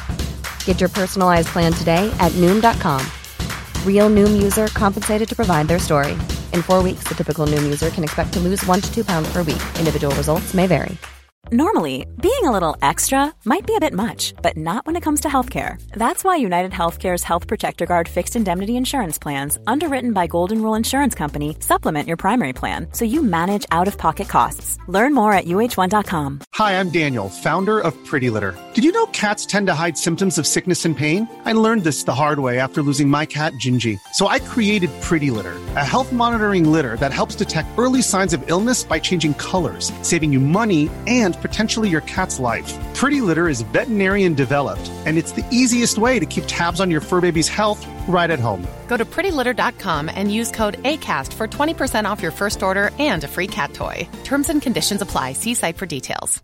Get your personalized plan today at Noom dot com. Real Noom user compensated to provide their story. In four weeks, the typical Noom user can expect to lose one to two pounds per week. Individual results may vary. Normally, being a little extra might be a bit much, but not when it comes to healthcare. That's why United Healthcare's Health Protector Guard fixed indemnity insurance plans, underwritten by Golden Rule Insurance Company, supplement your primary plan so you manage out-of-pocket costs. Learn more at U H one dot com. Hi, I'm Daniel, founder of Pretty Litter. Did you know cats tend to hide symptoms of sickness and pain? I learned this the hard way after losing my cat, Gingy. So I created Pretty Litter, a health monitoring litter that helps detect early signs of illness by changing colors, saving you money and potentially your cat's life. Pretty Litter is veterinarian developed, and it's the easiest way to keep tabs on your fur baby's health right at home. Go to pretty litter dot com and use code ACAST for twenty percent off your first order and a free cat toy. Terms and conditions apply. See site for details.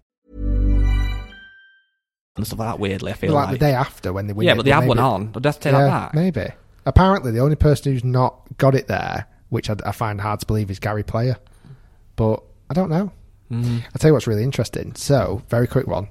And stuff like that, weirdly, I feel like, like. the day after when they win Yeah, it, but they had maybe, one on. I'd have to take yeah, that back. Maybe. Apparently, the only person who's not got it there, which I, I find hard to believe, is Gary Player. But I don't know. Mm. I'll tell you what's really interesting. So, very quick one.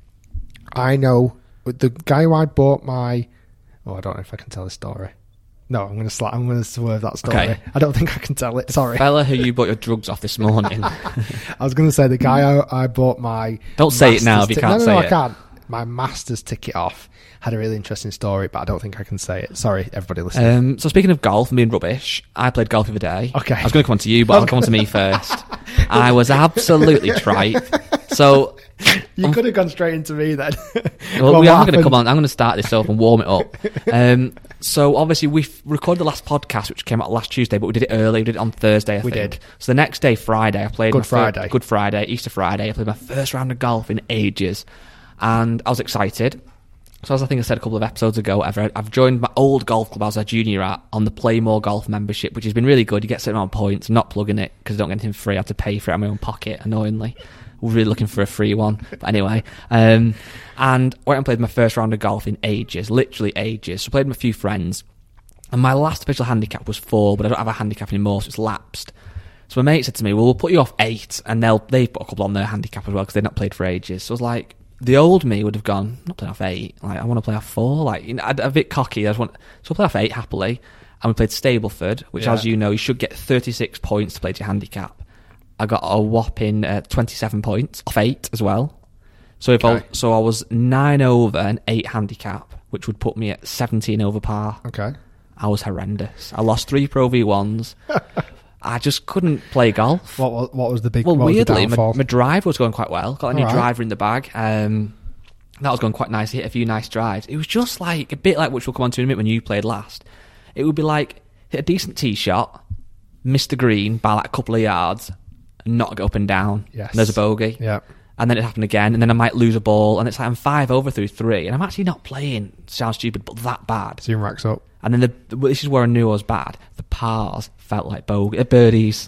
I know the guy who I bought my... Oh, I don't know if I can tell this story. No, I'm going to sla- I'm going to swerve that story. Okay. I don't think I can tell it. Sorry. The fella who you bought your drugs off this morning. I was going to say the guy I, I bought my... Don't say it now if you ti- can't no, no, say no, it. I can't. My master's ticket off had a really interesting story, but I don't think I can say it. Sorry, everybody listening. Um, so speaking of golf and being rubbish, I played golf the other day. Okay. I was going to come on to you, but I'll come on to me first. I was absolutely trite. So... You could have gone straight into me then. Well, we are going to come on. I'm going to start this off and warm it up. Um, so obviously we recorded the last podcast, which came out last Tuesday, but we did it early. We did it on Thursday, I we think. did. So the next day, Friday, I played Good my Friday. Fir- Good Friday, Easter Friday. I played my first round of golf in ages, and I was excited. So as I think I said a couple of episodes ago, whatever, I've joined my old golf club I was a junior at on the Play More Golf membership, which has been really good. You get certain amount of points. I'm not plugging it because I don't get anything free. I have to pay for it out of my own pocket, annoyingly. We're really looking for a free one. But anyway, um, and I went and played my first round of golf in ages, literally ages. So I played with a few friends. And my last official handicap was four, but I don't have a handicap anymore, so it's lapsed. So my mate said to me, well, we'll put you off eight, and they'll they've put a couple on their handicap as well, because they've not played for ages. So I was like, the old me would have gone, I'm not playing off eight, like, I want to play off four. Like, you know, I'm a bit cocky. I just want, so I'll play off eight happily. And we played Stableford, which, yeah. as you know, you should get thirty-six points to play to your handicap. I got a whopping uh, twenty-seven points off eight as well. So if Okay. I, so I was nine over and eight handicap, which would put me at seventeen over par. Okay. I was horrendous. I lost three Pro V ones. I just couldn't play golf. What was, what was the big Well, what was the weirdly, my, downfall? my drive was going quite well. Got a new All right. driver in the bag. Um, that was going quite nice. Hit a few nice drives. It was just like a bit like, which we'll come on to in a minute when you played last. It would be like hit a decent tee shot, miss the green by like a couple of yards, and not go up and down. Yes. And there's a bogey. Yeah. And then it happened again, and then I might lose a ball, and it's like I'm five over through three, and I'm actually not playing, sounds stupid, but that bad. Soon racks up. And then the, this is where I knew I was bad. The pars felt like bogey, uh, birdies.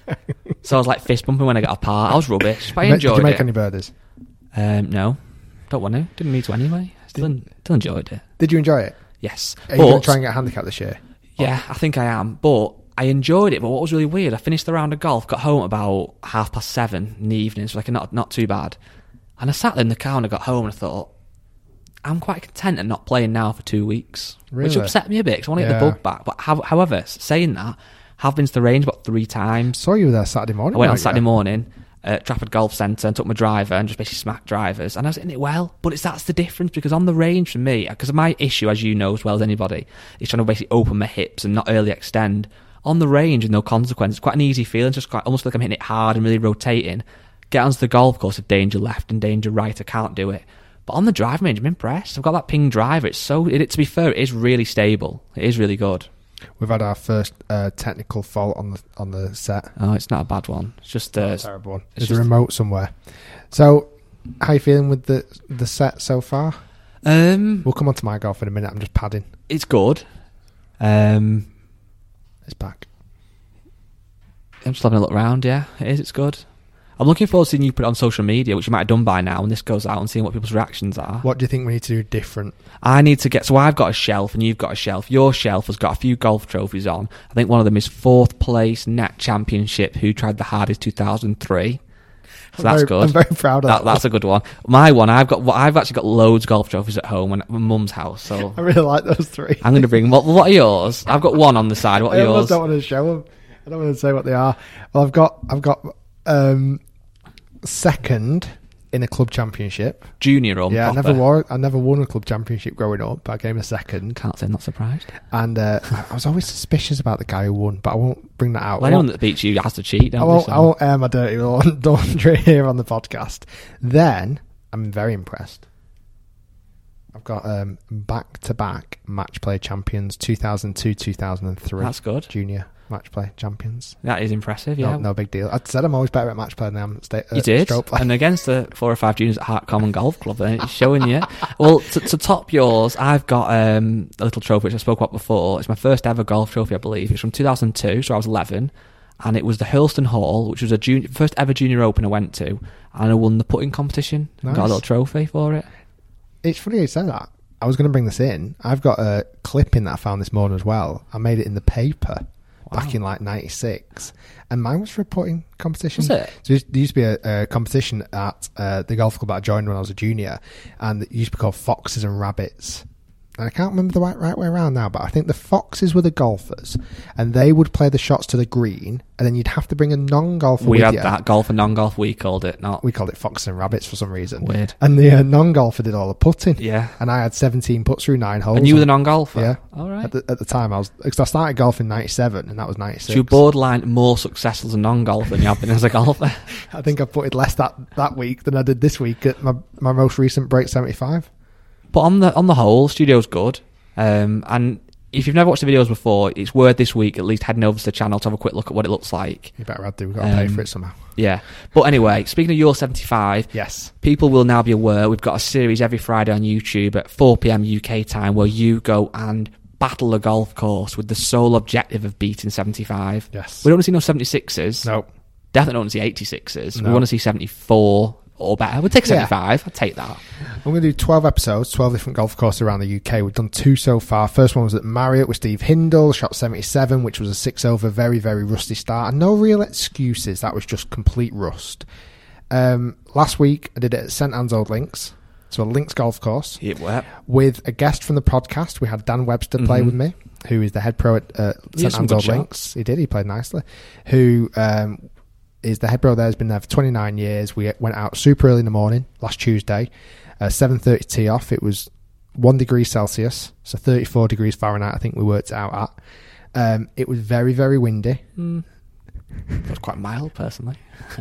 So I was like fist bumping when I got a par. I was rubbish, but I Ma- enjoyed Did you make it. any birdies? Um, no, don't want to. Didn't need to anyway. Still, still enjoyed it. Did you enjoy it? Yes. Are you But- going to try and get a handicap this year? Yeah, I think I am. But I enjoyed it, but what was really weird, I finished the round of golf, got home about half past seven in the evening, so like not not too bad. And I sat there in the car and I got home and I thought, I'm quite content at not playing now for two weeks. Really? Which upset me a bit because I want to Yeah. get the bug back. But how, however, saying that, have been to the range about three times. Saw you there Saturday morning. I went on weren't you? Saturday morning at Trafford Golf Centre and took my driver and just basically smacked drivers. And I was hitting it well. But it's that's the difference because on the range for me, because my issue, as you know as well as anybody, is trying to basically open my hips and not early extend. On the range with no consequence, it's quite an easy feeling. It's just quite almost like I'm hitting it hard and really rotating. Get onto the golf course of danger left and danger right. I can't do it. But on the driving range, I'm impressed. I've got that ping driver. It's so, it, to be fair, it is really stable. It is really good. We've had our first uh, technical fault on the on the set. Oh, it's not a bad one. It's just uh, Not a terrible one. There's just, a remote somewhere. So, how you feeling with the the set so far? Um, We'll come on to my golf in a minute. I'm just padding. It's good. Um, It's back. I'm just having a look around. Yeah, it is. It's good. I'm looking forward to seeing you put it on social media, which you might have done by now when this goes out, and seeing what people's reactions are. What do you think we need to do different? I need to get... So I've got a shelf and you've got a shelf. Your shelf has got a few golf trophies on. I think one of them is fourth place net championship, Who Tried the Hardest two thousand three. So I'm that's very, good. I'm very proud of that. that. That's a good one. My one, I've got. I've actually got loads of golf trophies at home and at my mum's house. So I really like those three. I'm going to bring... What, what are yours? I've got one on the side. What are I yours? almost don't want to show them. I don't want to say what they are. Well, I've got I've got um, second in a club championship. Junior on. Yeah, I proper. never wore. I never won a club championship growing up, but I came a second. Can't say I'm not surprised. And uh, I was always suspicious about the guy who won, but I won't bring that out. Well, I anyone won't, that beats you has to cheat, don't I they? won't, So- I won't air my dirty laundry here on the podcast. Then I'm very impressed. I've got um, back-to-back match play champions, two thousand two, two thousand three. That's good. Junior match play champions. That is impressive, No, yeah. no big deal. I said I'm always better at match play than I am at sta- uh, You did, stroke play. and against the four or five juniors at Hart Common Golf Club, then it's showing you. Well, to, to top yours, I've got um, a little trophy which I spoke about before. It's my first ever golf trophy, I believe. It's from two thousand two, so I was eleven, and it was the Hurlstone Hall, which was a junior, first ever junior open I went to, and I won the putting competition. Nice. Got a little trophy for it. It's funny you say that. I was going to bring this in. I've got a clipping that I found this morning as well. I made it in the paper back in like ninety-six, and mine was for a putting competition. Was it? So there used to be a, a competition at uh, the golf club I joined when I was a junior, and it used to be called Foxes and Rabbits. And I can't remember the right, right way around now, but I think the Foxes were the golfers, and they would play the shots to the green, and then you'd have to bring a non-golfer We with had you. that, golf and non-golf, we called it, not... We called it Foxes and Rabbits for some reason. Weird. And the uh, non-golfer did all the putting. Yeah. And I had seventeen putts through nine holes. And you were the non-golfer? Yeah. All right. At the, at the time, I was... Because I started golf in ninety-seven, and that was ninety-six. So you're borderline more successful as a non-golfer than you have been as a golfer. I think I putted less that, that week than I did this week at my, my most recent break seventy-five. But on the on the whole, studio's good. Um, and if you've never watched the videos before, it's worth this week at least heading over to the channel to have a quick look at what it looks like. You better add to. We've got to pay Um, for it somehow. Yeah. But anyway, speaking of Your seventy-five, Yes. people will now be aware we've got a series every Friday on YouTube at four p.m. U K time where you go and battle a golf course with the sole objective of beating seventy-five. Yes. We don't want to see no seventy-sixes. No. Definitely don't want to see eighty-sixes. No. We want to see seventy-four or better. We'll take Yeah. seventy-five. I'd take that. I'm going to do twelve episodes, twelve different golf courses around the U K. We've done two so far. First one was at Marriott with Steve Hindle, shot seventy-seven, which was a six over, very, very rusty start. And no real excuses. That was just complete rust. Um, last week, I did it at St Anne's Old Links, so a links golf course. It worked. With a guest from the podcast. We had Dan Webster play Mhm. with me, who is the head pro at uh, He had St some Anne's good Old shots. Links. He did, he played nicely. Who um, is the head pro there, has been there for twenty-nine years. We went out super early in the morning, last Tuesday, uh, seven thirty tee off. It was one degree Celsius, so thirty-four degrees Fahrenheit, I think we worked it out at. Um, it was very, very windy. Mm. It was quite mild, personally.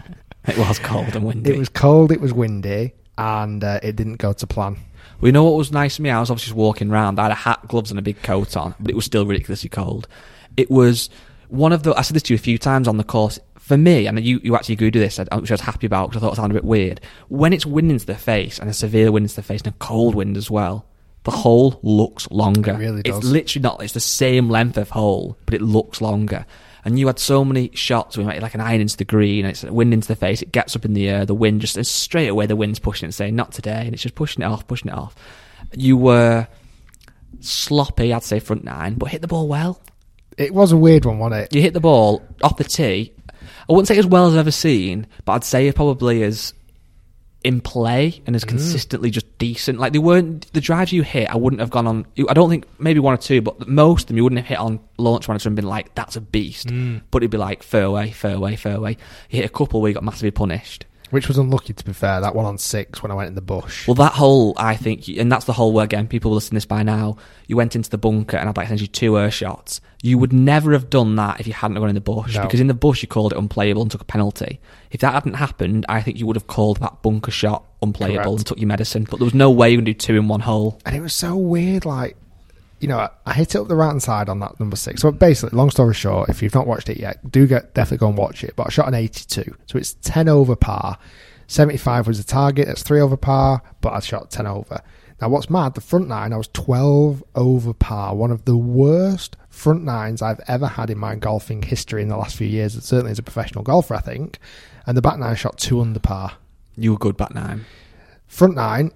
It was cold and windy. It was cold, it was windy, and uh, it didn't go to plan. Well, you know what was nice to me? I was obviously just walking around. I had a hat, gloves, and a big coat on, but it was still ridiculously cold. It was one of the... I said this to you a few times on the course. For me, and you, you actually agreed to this, which I was happy about because I thought it sounded a bit weird. When it's wind into the face, and a severe wind into the face, and a cold wind as well, the hole looks longer. It really does. It's literally not... It's the same length of hole, but it looks longer. And you had so many shots where you might like an iron into the green, and it's wind into the face, it gets up in the air, the wind just... Straight away, the wind's pushing it and saying, not today, and it's just pushing it off, pushing it off. You were sloppy, I'd say front nine, but hit the ball well. It was a weird one, wasn't it? You hit the ball off the tee. I wouldn't say as well as I've ever seen, but I'd say it probably as in play and as Mm. consistently just decent. Like, they weren't the drives you hit. I wouldn't have gone on. I don't think maybe one or two, but most of them you wouldn't have hit on launch monitor and been like, "That's a beast." Mm. But it'd be like fairway, fairway, fairway. You hit a couple where you got massively punished. Which was unlucky, to be fair. That one on six when I went in the bush. Well, that hole, I think, and that's the hole where, again, people will listen to this by now, you went into the bunker and had like essentially two air shots. You would never have done that if you hadn't gone in the bush, No. because in the bush you called it unplayable and took a penalty. If that hadn't happened, I think you would have called that bunker shot unplayable Correct. and took your medicine. But there was no way you could do two in one hole. And it was so weird, like, you know, I, I hit it up the right hand side on that number six. So basically, long story short, if you've not watched it yet, do get definitely go and watch it. But I shot an eighty-two, so it's ten over par. seventy-five was the target, that's three over par, but I shot ten over. Now, what's mad, the front nine, I was twelve over par, one of the worst front nines I've ever had in my golfing history in the last few years, certainly as a professional golfer, I think. And the back nine shot two under par. You were good back nine. Front nine,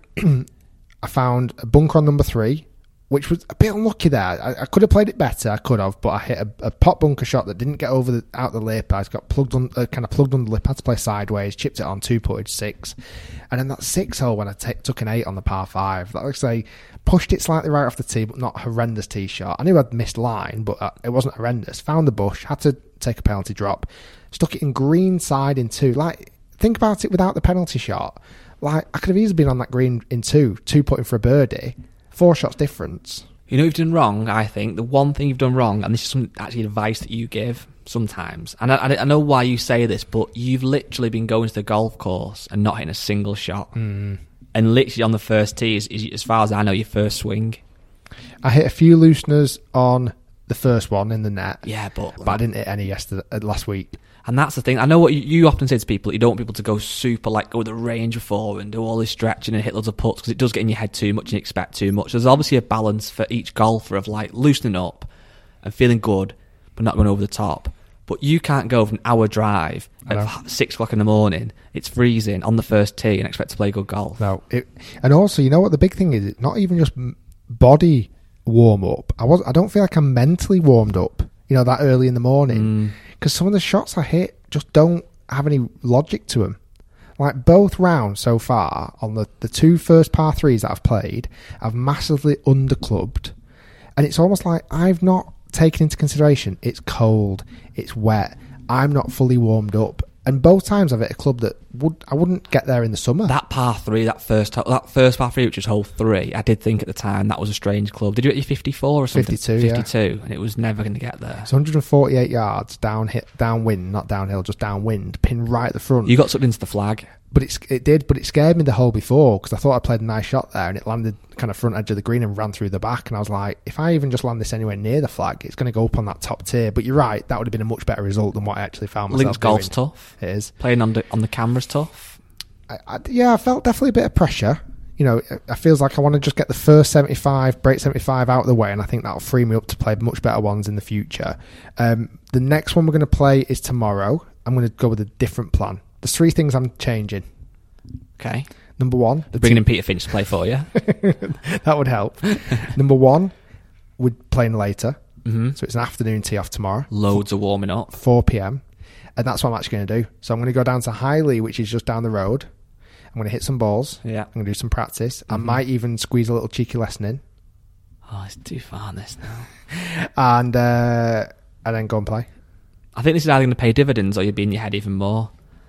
I found a bunker on number three, which was a bit unlucky there. I, I could have played it better, I could have, but I hit a, a pot bunker shot that didn't get over the, out the lip. I got plugged on, uh, kind of plugged on the lip, had to play sideways, chipped it on two putted six. And then that six hole when I t- took an eight on the par five, that looks like pushed it slightly right off the tee, but not a horrendous tee shot. I knew I'd missed line, but uh, it wasn't horrendous. Found the bush, had to take a penalty drop, stuck it in green side in two. Like, think about it without the penalty shot. Like, I could have easily been on that green in two, two putting for a birdie, four shots difference. You know what you've done wrong, I think? The one thing you've done wrong, and this is some actually advice that you give sometimes, and I, I know why you say this, but you've literally been going to the golf course and not hitting a single shot. Mm. And literally on the first tee, is, is, as far as I know, your first swing. I hit a few looseners on the first one in the net. Yeah, but... But I didn't hit any yesterday, uh, last week. And that's the thing. I know what you, you often say to people, you don't want people to go super, like, go the range before and do all this stretching and hit loads of putts, because it does get in your head too much and you expect too much. There's obviously a balance for each golfer of, like, loosening up and feeling good, but not going over the top. But you can't go for an hour drive at six o'clock in the morning, it's freezing, on the first tee and expect to play good golf. No. It, and also, you know what the big thing is? It's not even just body warm up. I was. I don't feel like I'm mentally warmed up, you know, that early in the morning. Because some of the shots I hit just don't have any logic to them. Like, both rounds so far, on the, the two first par threes that I've played, I've massively underclubbed. And it's almost like I've not taken into consideration it's cold, it's wet, I'm not fully warmed up. And both times I've hit a club that would I wouldn't get there in the summer. That par three, that first that first par three, which was hole three, I did think at the time that was a strange club. Did you hit your fifty-four or something? fifty-two, yeah. fifty-two, and it was never going to get there. It's one hundred forty-eight yards down hit, downwind, not downhill, just downwind, pin right at the front. You got sucked into the flag. But it's, it did, but it scared me the hole before, because I thought I played a nice shot there and it landed kind of front edge of the green and ran through the back. And I was like, if I even just land this anywhere near the flag, it's going to go up on that top tier. But you're right, that would have been a much better result than what I actually found myself Links golf's doing. tough. It is. Playing on the, on the camera's tough. I, I, yeah, I felt definitely a bit of pressure. You know, it, it feels like I want to just get the first seventy-five, break seventy-five out of the way, and I think that'll free me up to play much better ones in the future. Um, the next one we're going to play is tomorrow. I'm going to go with a different plan. There's three things I'm changing. Okay. Number one, They're bringing in Peter Finch to play for you. That would help. Number one, we're playing later. Mm-hmm. So it's an afternoon tee off tomorrow. Loads of warming up. four p.m. And that's what I'm actually going to do. So I'm going to go down to Highley, which is just down the road. I'm going to hit some balls. Yeah. I'm going to do some practice. Mm-hmm. I might even squeeze a little cheeky lesson in. Oh, it's too far, this now. And, uh, and then go and play. I think this is either going to pay dividends or you'll be in your head even more.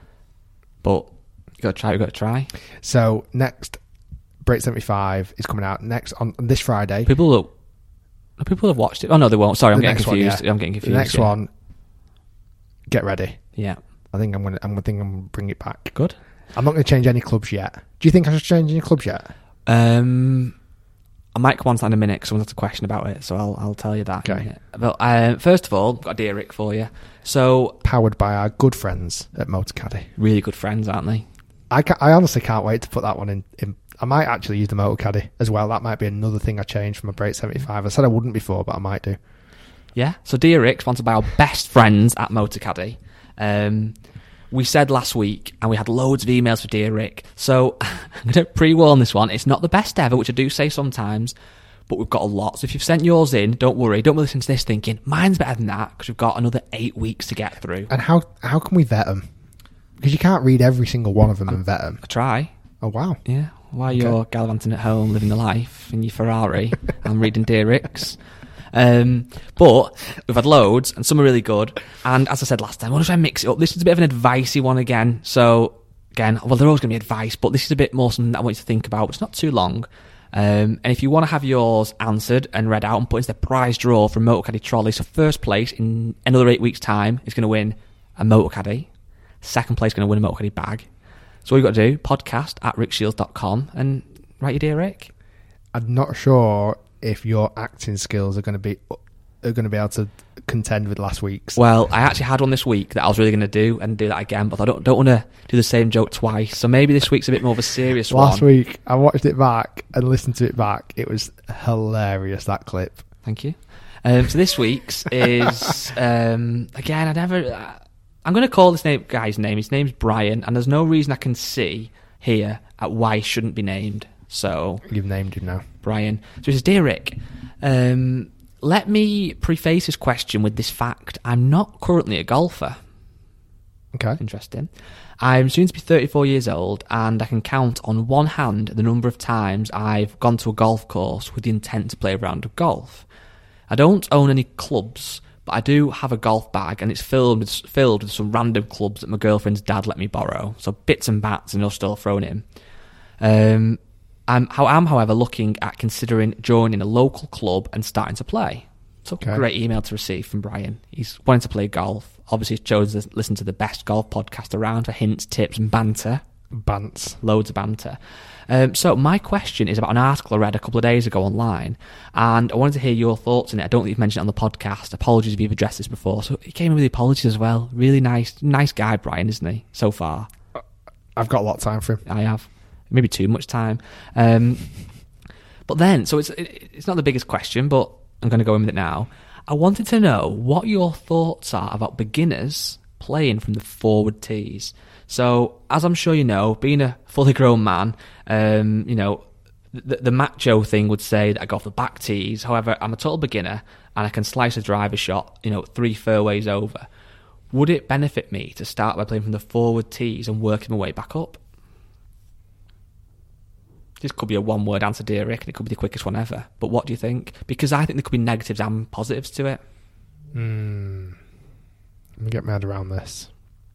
But you got to try, you got to try. So next, Break seventy-five is coming out next on, on this Friday. People will, people have watched it. Oh, no, they won't. Sorry, I'm The getting next one, confused. yeah. I'm getting confused. The next yeah. one, get ready. Yeah. I think I'm going to I'm gonna think I'm going to bring it back. Good. I'm not going to change any clubs yet. Do you think I should change any clubs yet? Um, I might come on to that in a minute because someone's asked a question about it, so I'll I'll tell you that. Okay. In a minute. But uh, first of all, I've got a dear Rick for you. So Powered by our good friends at Motor Caddy. really good friends, aren't they? I, ca- I honestly can't wait to put that one in, in. I might actually use the Motor Caddy as well. That might be another thing I change from a Break seventy-five. I said I wouldn't before, but I might do. Yeah. So dear Rick, sponsored by our best friends at Motor Caddy. Um, we said last week, and we had loads of emails for dear Rick. So I'm going to pre-warn this one. It's not the best ever, which I do say sometimes, but we've got a lot. So if you've sent yours in, don't worry. Don't listen to this thinking, mine's better than that, because we've got another eight weeks to get through. And how how can we vet them? Because you can't read every single one of them and vet them. I try. Oh, wow. Yeah. While Okay. you're gallivanting at home, living the life in your Ferrari, I'm reading Dear Ricks. Um, but we've had loads, and some are really good. And as I said last time, I want to try and mix it up. This is a bit of an advicey one again. So, again, well, they're always going to be advice, but this is a bit more something that I want you to think about. It's not too long. Um, and if you want to have yours answered and read out and put into the prize draw for a Motor Caddy trolley, so first place in another eight weeks' time is going to win a Motor Caddy. Second place is going to win a Motor Caddy bag. So what you've got to do, podcast at rick shields dot com and write your Dear Rick. I'm not sure if your acting skills are going to be are going to be able to contend with last week's. Well, I actually had one this week that I was really going to do and do that again, but I don't don't want to do the same joke twice. So maybe this week's a bit more of a serious one. Last week, I watched it back and listened to it back. It was hilarious, that clip. Thank you. Um, so this week's is, um, again, I never... Uh, I'm going to call this name, guy's name. His name's Brian, and there's no reason I can see here at why he shouldn't be named. So You've named him now. Brian. So he says, Dear Rick, um, let me preface this question with this fact. I'm not currently a golfer. Okay. Interesting. I'm soon to be thirty-four years old, and I can count on one hand the number of times I've gone to a golf course with the intent to play a round of golf. I don't own any clubs, but I do have a golf bag, and it's filled with, filled with some random clubs that my girlfriend's dad let me borrow. So bits and bats, and he'll still thrown in. Um, I'm, how I'm, however, looking at considering joining a local club and starting to play. So Okay. great email to receive from Brian. He's wanting to play golf. Obviously, he's chosen to listen to the best golf podcast around for hints, tips, and banter. Bants. Loads of banter. Um, so my question is about an article I read a couple of days ago online, and I wanted to hear your thoughts on it. I don't think you've mentioned it on the podcast. Apologies if you've addressed this before. So he came in with the apologies as well. Really nice, nice guy, Brian, isn't he? So far, I've got a lot of time for him. I have maybe too much time. Um, but then, so it's it's not the biggest question, but I'm going to go in with it now. I wanted to know what your thoughts are about beginners playing from the forward tees. So, as I'm sure you know, being a fully grown man, um, you know, the, the macho thing would say that I go off the back tees. However, I'm a total beginner and I can slice a driver shot, you know, three fairways over. Would it benefit me to start by playing from the forward tees and working my way back up? This could be a one-word answer, dear Rick, and it could be the quickest one ever. But what do you think? Because I think there could be negatives and positives to it. Hmm. Let me get my head around this.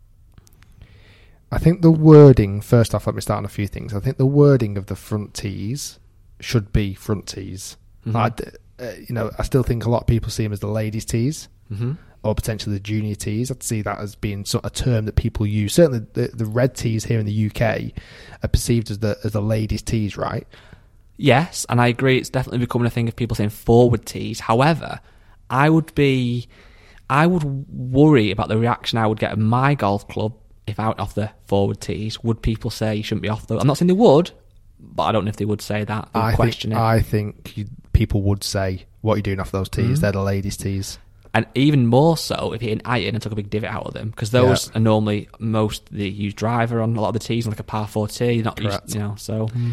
I think the wording, first off, let me start on a few things. I think the wording of the front tees should be front tees. Mm-hmm. I'd, uh, you know, I still think a lot of people see them as the ladies' tees, Mm-hmm. or potentially the junior tees. I'd see that as being sort of a term that people use. Certainly, the, the red tees here in the U K are perceived as the as the ladies' tees, right? Yes, and I agree. It's definitely becoming a thing of people saying forward tees. However, I would be, I would worry about the reaction I would get at my golf club if I went off the forward tees. Would people say you shouldn't be off those? I'm not saying they would, but I don't know if they would say that. They would I question think, it. I think you, people would say, "What are you doing off those tees? Mm. They're the ladies' tees." And even more so if you hit an iron and took a big divot out of them, because those Yeah. are normally most they use driver on a lot of the tees, like a par four tee. Not used, Correct. you know. So, mm.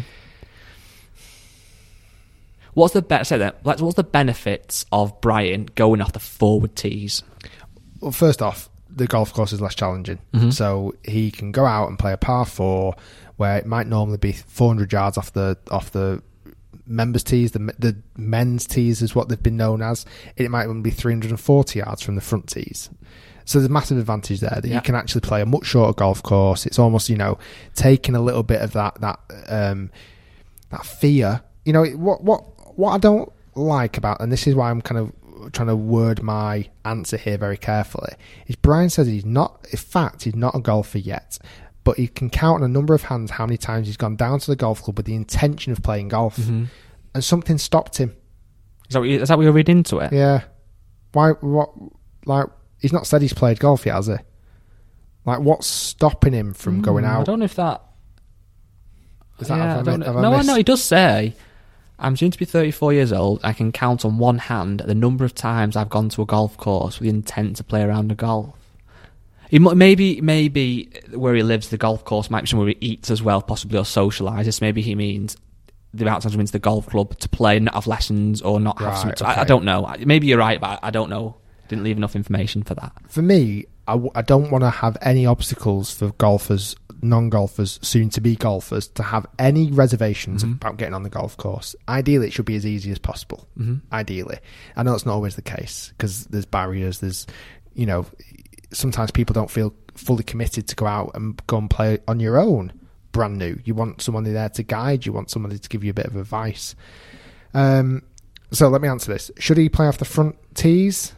what's the be- say that? Like, what's the benefits of Brian going off the forward tees? Well, first off, the golf course is less challenging, Mhm. so he can go out and play a par four where it might normally be four hundred yards off the off the members' tees. The the men's tees is what they've been known as. It might even be three hundred forty yards from the front tees. So there's a massive advantage there that Yeah. you can actually play a much shorter golf course. It's almost, you know, taking a little bit of that that um, that fear. You know, what what what I don't like about, and this is why I'm kind of trying to word my answer here very carefully, is Brian says he's not, in fact, he's not a golfer yet, but he can count on a number of hands how many times he's gone down to the golf club with the intention of playing golf, Mm-hmm. and something stopped him. Is that what you, is that what you're reading into it? Yeah. Why? What? Like, he's not said he's played golf yet, has he? Like, what's stopping him from going Mm, out? I don't know if that. Is that yeah, have I I don't mi- know. have I No, I missed- know. He does say, "I'm soon to be thirty-four years old. I can count on one hand the number of times I've gone to a golf course with the intent to play around a golf." He mu- maybe, maybe where he lives, the golf course might be somewhere he eats as well, possibly, or socialises. Maybe he means the amount of times I'm into the golf club to play and not have lessons or not have Right, some. So okay. I, I don't know. Maybe you're right, but I don't know. Didn't leave enough information for that. For me, I, w- I don't want to have any obstacles for golfers, non-golfers, soon-to-be golfers, to have any reservations Mm-hmm. about getting on the golf course. Ideally, it should be as easy as possible. Mm-hmm. Ideally. I know it's not always the case, because there's barriers, there's, you know, sometimes people don't feel fully committed to go out and go and play on your own, brand new. You want somebody there to guide, you want somebody to give you a bit of advice. Um, so let me answer this. Should he play off the front tees?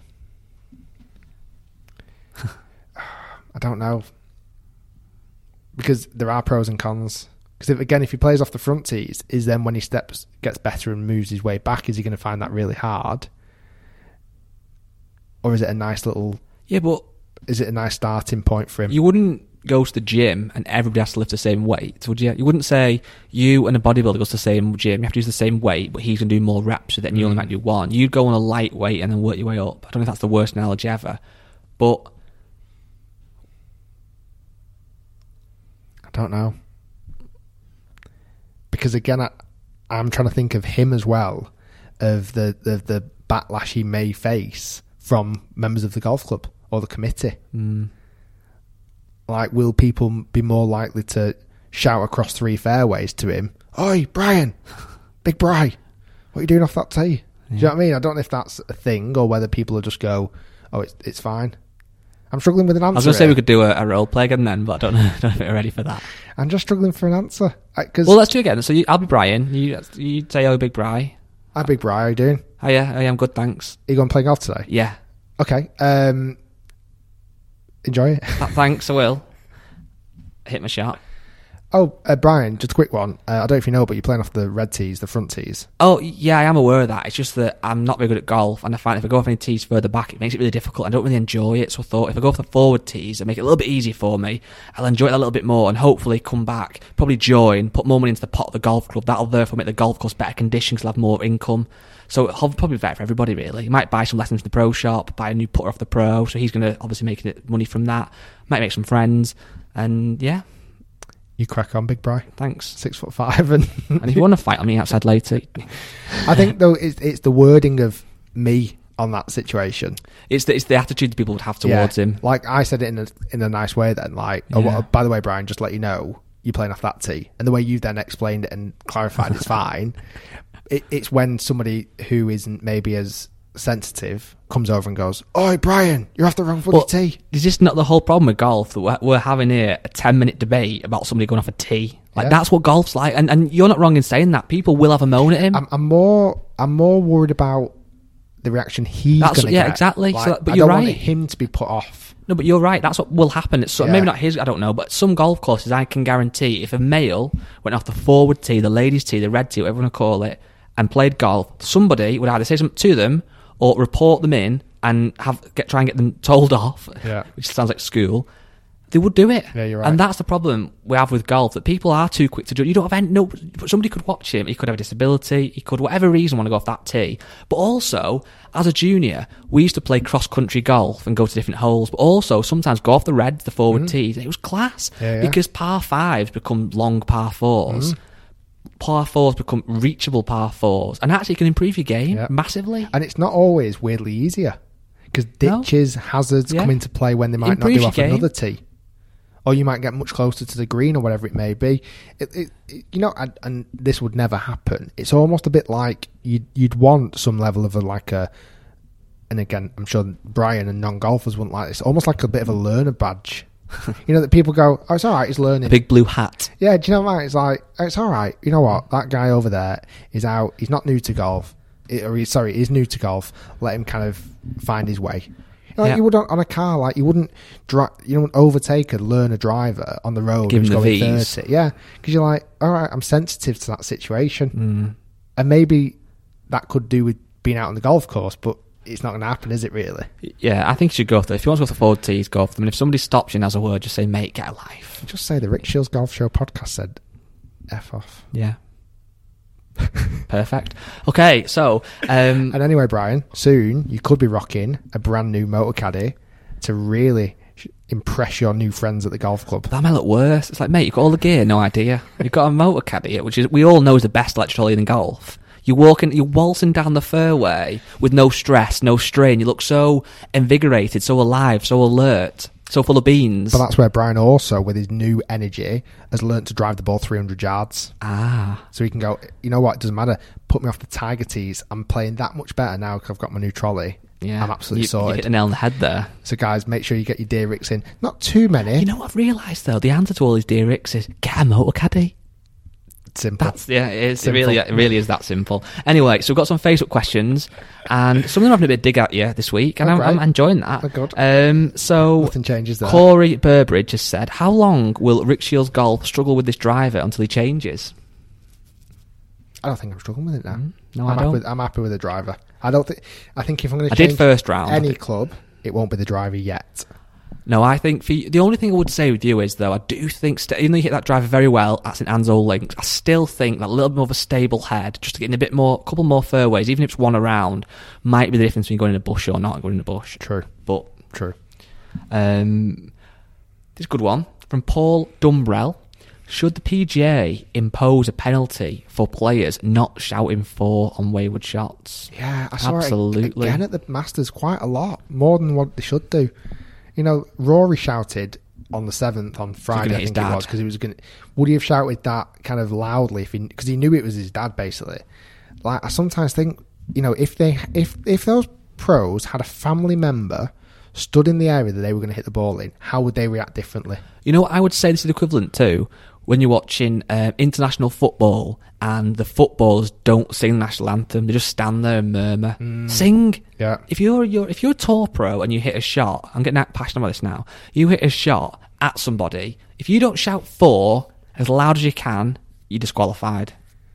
I don't know, because there are pros and cons. Because if, again, if he plays off the front tees, is then when he steps gets better and moves his way back, is he going to find that really hard, or is it a nice little? Yeah, but is it a nice starting point for him? you wouldn't go to the gym and everybody has to lift the same weight, would you? You wouldn't say you and a bodybuilder goes to the same gym, you have to use the same weight, but he's going to do more reps with it and you only might do one. You'd go on a lightweight and then work your way up. I don't know if that's the worst analogy ever, but I don't know. Because again, I, I'm trying to think of him as well, of the, the, the backlash he may face from members of the golf club or the committee. Mm. Like, will people be more likely to shout across three fairways to him, "Oi, Brian, Big Bri, what are you doing off that tee?" Yeah. Do you know what I mean? I don't know if that's a thing or whether people will just go, "Oh, it's it's fine." I'm struggling with an answer. I was going to say here. we could do a, a role play again then, but I don't know, I don't know if we're ready for that. I'm just struggling for an answer. I, cause Well, let's do it again. So you, I'll be Brian. You you say, "Oh, Big Bri." Hi, Big Bri, how are you doing? Oh yeah, oh, yeah, I'm good, thanks. Are you going to play golf today? Yeah. Okay. Um, enjoy it. Th- thanks, I will. Hit my shot. Oh, uh, Brian, just a quick one. Uh, I don't know if you know, but you're playing off the red tees, the front tees. Oh, yeah, I am aware of that. It's just that I'm not very good at golf, and I find if I go off any tees further back, it makes it really difficult. I don't really enjoy it, so I thought if I go off the forward tees and make it a little bit easier for me, I'll enjoy it a little bit more and hopefully come back, probably join, put more money into the pot of the golf club. That'll therefore make the golf course better conditions, I'll have more income. So it'll probably be better for everybody, really. You might buy some lessons from the pro shop, buy a new putter off the pro, so he's going to obviously make it money from that. Might make some friends, and yeah. You crack on, Big Bri. Thanks. Six foot five, and and if you want to fight on me outside later, I think though it's it's the wording of me on that situation. It's the it's the attitude that people would have towards Yeah. him. Like I said it in a in a nice way. Then, like, oh, Yeah. well, by the way, Brian, just to let you know, you're playing off that tee, and the way you then explained it and clarified it's fine. It, it's when somebody who isn't maybe as sensitive comes over and goes, "Oi, Brian, you're off the wrong bloody Well, tee." Is this not the whole problem with golf that we're, we're having here a ten minute debate about somebody going off a tee? Like Yeah. that's what golf's like, and and you're not wrong in saying that. People will have a moan at him. I'm, I'm more I'm more worried about the reaction he's That's- going to yeah, get. exactly. Like, So that- but I you're don't want right. him to be put off. No, but you're right. That's what will happen. It's so, Yeah. maybe not his. I don't know, but some golf courses, I can guarantee, if a male went off the forward tee, the ladies' tee, the red tee, whatever you want to call it, and played golf, somebody would either say something to them or report them in and have get try and get them told off. Yeah. Which sounds like school. They would do it. Yeah, you're right. And that's the problem we have with golf, that people are too quick to judge. You don't have any, no, somebody could watch him, he could have a disability, he could, whatever reason, want to go off that tee. But also, as a junior, we used to play cross-country golf and go to different holes, but also sometimes go off the red, the forward tees, and it was class. Mm-hmm. Yeah, yeah. Because par fives become long par fours. Mm-hmm. Par fours become reachable par fours, and actually can improve your game Yeah. massively. And it's not always weirdly easier, because No. ditches, hazards Yeah. come into play when they might Improves not do your off game. another tee. Or you might get much closer to the green or whatever it may be. It, it, it, you know, and, and this would never happen. It's almost a bit like you'd, you'd want some level of a, like a, and again, I'm sure Brian and non-golfers wouldn't like this, almost like a bit of a learner badge. You know, that people go, "Oh, it's all right, he's learning." A big blue hat. Yeah, do you know what? It's like, oh, it's all right. You know what? That guy over there is out. He's not new to golf. It, or he's, sorry, he's new to golf. Let him kind of find his way. Like Yeah. you would on, on a car, like you wouldn't dri- you wouldn't overtake a learner driver on the road Give who's him the going V's. thirty. Yeah, because you're like, all right, I'm sensitive to that situation, Mm. and maybe that could do with being out on the golf course, but it's not going to happen, is it? Really? Yeah, I think you should go for If you want to go for the forward tees, go for them. And if somebody stops you and has a word, just say, "Mate, get a life." Just say the Rick Shields Golf Show podcast said, "F off." Yeah. Perfect. Okay, so um, And anyway, Brian, soon you could be rocking a brand new motor caddy to really impress your new friends at the golf club. That might look worse. It's like, mate, you've got all the gear, no idea. You've got a motor caddy, which is we all know is the best electric trolley in golf. You're walking, you're waltzing down the fairway with no stress, no strain. You look so invigorated, so alive, so alert, so full of beans. But that's where Brian also, with his new energy, has learnt to drive the ball three hundred yards. Ah. So he can go, you know what, it doesn't matter. Put me off the Tiger tees. I'm playing that much better now because I've got my new trolley. Yeah. I'm absolutely you, sorted. You hit the nail on the head there. So guys, make sure you get your deer ricks in. Not too many. You know what I've realised though? The answer to all these deer ricks is get a motor caddy. Simple. That's, yeah, it, is, it really it really is that simple. Anyway, so we've got some Facebook questions, and some of them are having a bit of dig at you this week, and oh, I'm, I'm enjoying that. Oh, good. Um, so Nothing changes there. Corey Burbridge has said, how long will Rick Shields Golf struggle with this driver until he changes? I don't think I'm struggling with it now. Mm, no, I'm I happy don't. With, I'm happy with the driver. I don't think. I think if I'm going to I change did first round. any club, it won't be the driver yet. No, I think for you, the only thing I would say with you is, though, I do think, st- even though you hit that driver very well at St Anne's Old Links, I still think that a little bit more of a stable head, just to get in a bit more, a couple more fairways, even if it's one around, might be the difference between going in a bush or not going in a bush. True. But, True. Um, this is a good one from Paul Dumbrell. Should the P G A impose a penalty for players not shouting four on wayward shots? Yeah, I saw Absolutely. it again at the Masters quite a lot, more than what they should do. You know, Rory shouted on the seventh on Friday, I think it was, because he was going. Would he have shouted that kind of loudly if he? Because he knew it was his dad, basically. Like I sometimes think, you know, if they, if if those pros had a family member stood in the area that they were going to hit the ball in, how would they react differently? You know what I would say this is equivalent to when you're watching uh, international football and the footballers don't sing the national anthem; they just stand there and murmur. Mm. Sing. Yeah. If you're, you're if you're a tour pro and you hit a shot, I'm getting passionate about this now. You hit a shot at somebody. If you don't shout four as loud as you can, you're disqualified.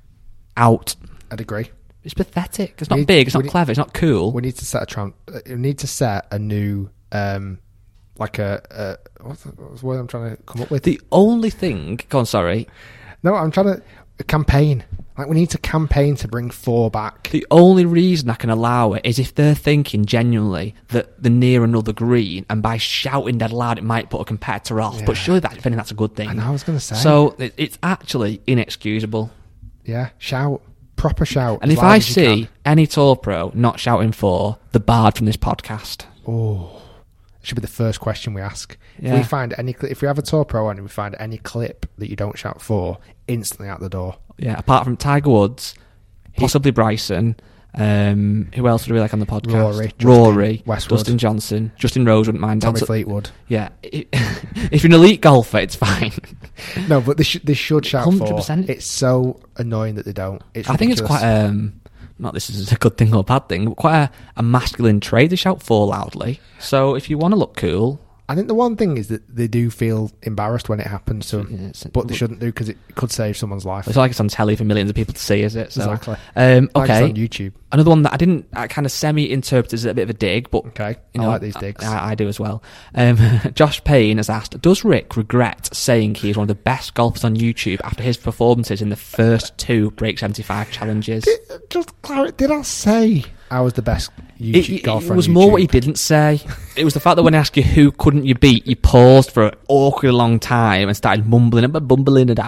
Out. I'd agree. It's pathetic. It's not need, big. It's not need, clever. It's not cool. We need to set a tran- We need to set a new, um, like a, a what's, the, what's the word I'm trying to come up with? The only thing. Go on. Sorry. No, I'm trying to a campaign. Like we need to campaign to bring four back. The only reason I can allow it is if they're thinking genuinely that they're near another green, and by shouting dead loud, it might put a competitor off. Yeah. But surely that, if anything, that's a good thing. I know. I was going to say. So it, it's actually inexcusable. Yeah, shout. Proper shout. And if I see any tour pro not shouting for, the barred from this podcast. Oh, it should be the first question we ask. Yeah. If we find any, if we have a tour pro and we find any clip that you don't shout for, instantly out the door. Yeah, apart from Tiger Woods, possibly Bryson. Um, who else would we like on the podcast? Rory, Justin, Rory, Westwood. Dustin Johnson, Justin Rose wouldn't mind. Tommy Dance- Fleetwood. Yeah, if you're an elite golfer, it's fine. No, but they, sh- they should shout one hundred percent. for. It's so annoying that they don't. It's I think it's ridiculous. quite um not this is a good thing or a bad thing, but quite a, a masculine trait to shout for loudly. So if you want to look cool, I think the one thing is that they do feel embarrassed when it happens to them, yeah, but they shouldn't do because it could save someone's life. it's not like it's on telly for millions of people to see, is it? So, Exactly. Um, Like okay. it's on YouTube. Another one that I didn't, I kind of semi-interpreted as a bit of a dig, but Okay, you I know, like these digs. I, I do as well. Um, Josh Payne has asked, does Rick regret saying he is one of the best golfers on YouTube after his performances in the first two Break seventy-five challenges? Did, just clarify, did I say I was the best YouTube It, it, golfer it was on more YouTube? what he didn't say. It was the fact that when I asked you who couldn't you beat, you paused for an awkward long time and started mumbling and bumbling and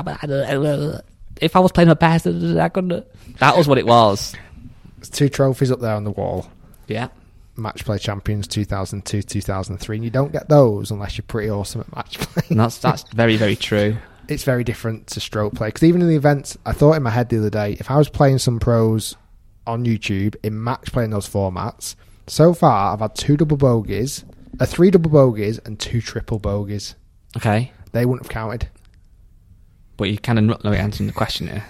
if I was playing my best, I couldn't. That was what it was. There's two trophies up there on the wall. Yeah. Match Play Champions two thousand two, two thousand three, and you don't get those unless you're pretty awesome at match play. And that's that's very, very true. It's very different to stroke play because even in the events, I thought in my head the other day, if I was playing some pros on YouTube in match playing those formats, so far I've had two double bogeys, uh, three double bogeys, and two triple bogeys. Okay. They wouldn't have counted. But you kind of not know answering the question here.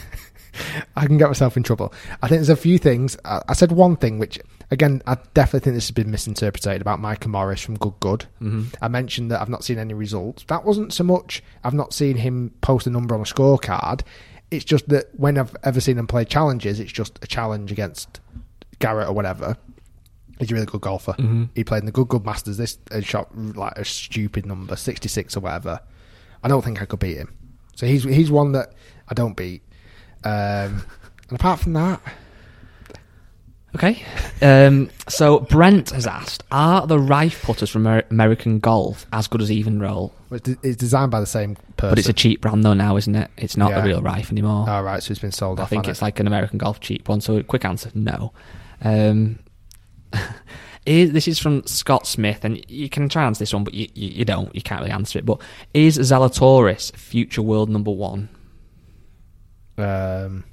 I can get myself in trouble. I think there's a few things. I, I said one thing, which, again, I definitely think this has been misinterpreted about Micah Morris from Good Good. Mm-hmm. I mentioned that I've not seen any results. That wasn't so much I've not seen him post a number on a scorecard. It's just that when I've ever seen him play challenges, it's just a challenge against Garrett or whatever. He's a really good golfer. Mm-hmm. He played in the Good Good Masters. This and shot like a stupid number, sixty-six or whatever. I don't think I could beat him. So he's he's one that I don't beat. Um, and apart from that, Okay. Um, so Brent has asked, are the Rife putters from Amer- American Golf as good as Even Roll? It's designed by the same person. But it's a cheap brand though now, isn't it? It's not Yeah. the real Rife anymore. Oh, right, so it's been sold I off. think hasn't it's it? like an American Golf cheap one. So quick answer, no. Um, is, this is from Scott Smith, and you can try and answer this one, but you, you, you don't. You can't really answer it. But is Zalatoris future world number one? Um,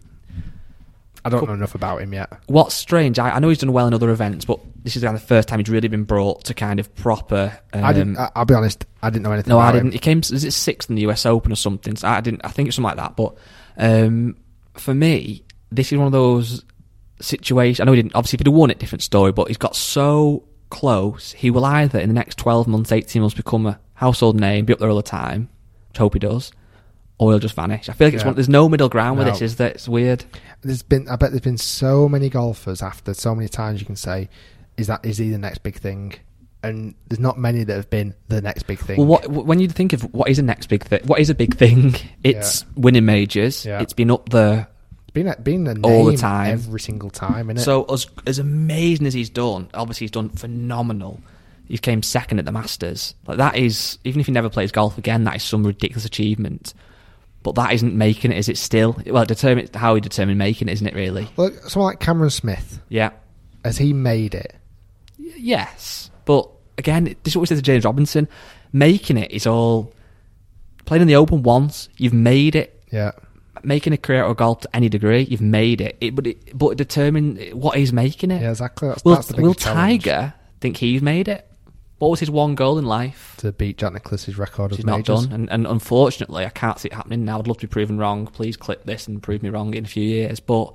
I don't know enough about him yet. What's strange, I, I know he's done well in other events, but this is kind of the first time he's really been brought to kind of proper... Um, I didn't, I- I'll be honest, I didn't know anything no, about I didn't. him. He came, is it sixth in the U S Open or something? So I didn't. I think it's something like that. But um, for me, this is one of those situations... I know he didn't... Obviously, if he'd have won it, different story, but he's got so close, he will either, in the next twelve months, eighteen months, become a household name, be up there all the time, which I hope he does, or he'll just vanish. I feel like it's Yeah. one, there's no middle ground with No. this, is there? It's weird. There's been, I bet there's been so many golfers after so many times you can say, is that is he the next big thing? And there's not many that have been the next big thing. Well, what, when you think of what is a next big thing, what is a big thing? It's Yeah. winning majors. Yeah. It's been up there It's been a, been a name all the time, every single time, innit? So as as amazing as he's done, obviously he's done phenomenal. He came second at the Masters. Like that is, even if he never plays golf again, that is some ridiculous achievement. But that isn't making it, is it still? Well, it determines how he determined making it, isn't it, really? Look, someone like Cameron Smith, Yeah. has he made it? Y- Yes. But again, this is what we said to James Robinson. Making it is all... Playing in the Open once, you've made it. Yeah. Making a career out of golf to any degree, you've made it. it but it, but determine what is making it. Yeah, exactly. That's, Will, that's the biggest will challenge. Tiger think he's made it? What was his one goal in life? To beat Jack Nicklaus's record of He's not majors. done, and, and unfortunately, I can't see it happening now. I'd love to be proven wrong. Please clip this and prove me wrong in a few years. But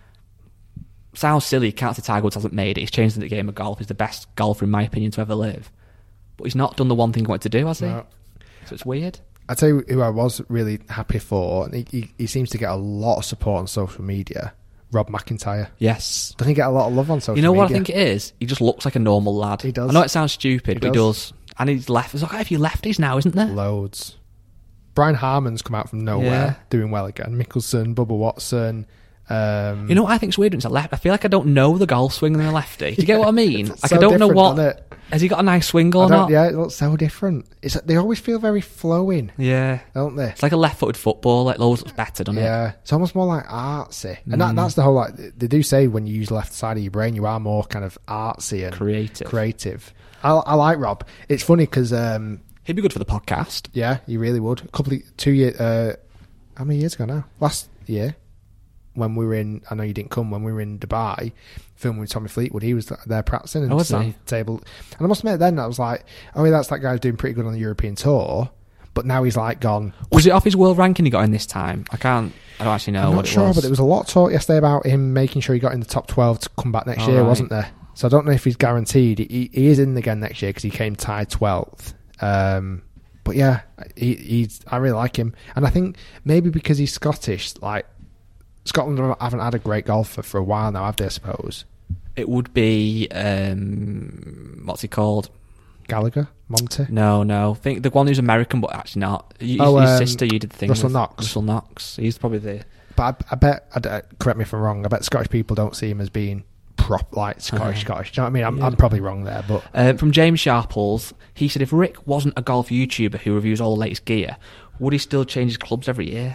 sounds silly. Can't say Tiger Woods hasn't made it. He's changed the game of golf. He's the best golfer, in my opinion, to ever live. But he's not done the one thing he wanted to do, has he? No. So it's weird. I tell you who I was really happy for, and he, he, he seems to get a lot of support on social media. Rob McIntyre. Yes. Doesn't he get a lot of love on social media? You know what I think it is? He just looks like a normal lad. He does. I know it sounds stupid, He but does. he does. And he's left. There's quite a few lefties now, isn't there? Loads. Brian Harmon's come out from nowhere, Yeah. doing well again. Mickelson, Bubba Watson. Um, You know what I think's weird? It's a left. I feel like I don't know the golf swing than a lefty. Do you get what I mean? It's Like so I don't know different, what. isn't it? Has he got a nice swing I or don't- not? Yeah, it looks so different. It's they always feel very flowing, Yeah. don't they? It's like a left-footed football. Like always looks better, doesn't it? Yeah, it's almost more like artsy, and that, Mm. that's the whole. Like they do say, when you use the left side of your brain, you are more kind of artsy and Creative. Creative. I, I like Rob. It's funny because um, He'd be good for the podcast. yeah, he really would. A couple of two years. Uh, how many years ago now? Last year, when we were in. I know you didn't come when we were in Dubai filming with Tommy Fleetwood. He was there practicing and Oh, was sat he? on the table. And I must admit, then I was like, oh yeah, that's that guy who's doing pretty good on the European tour. But now he's like gone. Was it off his world ranking he got in this time? I can't. I don't actually know I'm what not it sure, was. but there was a lot of talk yesterday about him making sure he got in the top twelve to come back next Oh, year, right. wasn't there? So I don't know if he's guaranteed. He, he is in again next year because he came tied twelfth. Um, but yeah, he, he's. I really like him, and I think maybe because he's Scottish, like Scotland haven't had a great golfer for a while now, have they? I suppose It would be um, what's he called? Gallagher, Monty. No, no. I think the one who's American, but actually not. You, Oh, his um, sister, you did the thing. Russell with. Knox. Russell Knox. He's probably the. But I, I bet. I, don't- correct me if I'm wrong. I bet Scottish people don't see him as being prop like Scottish. Uh-huh. Scottish. Do you know what I mean? I'm, Yeah. I'm probably wrong there, but Uh, from James Sharples, he said if Rick wasn't a golf YouTuber who reviews all the latest gear, would he still change his clubs every year?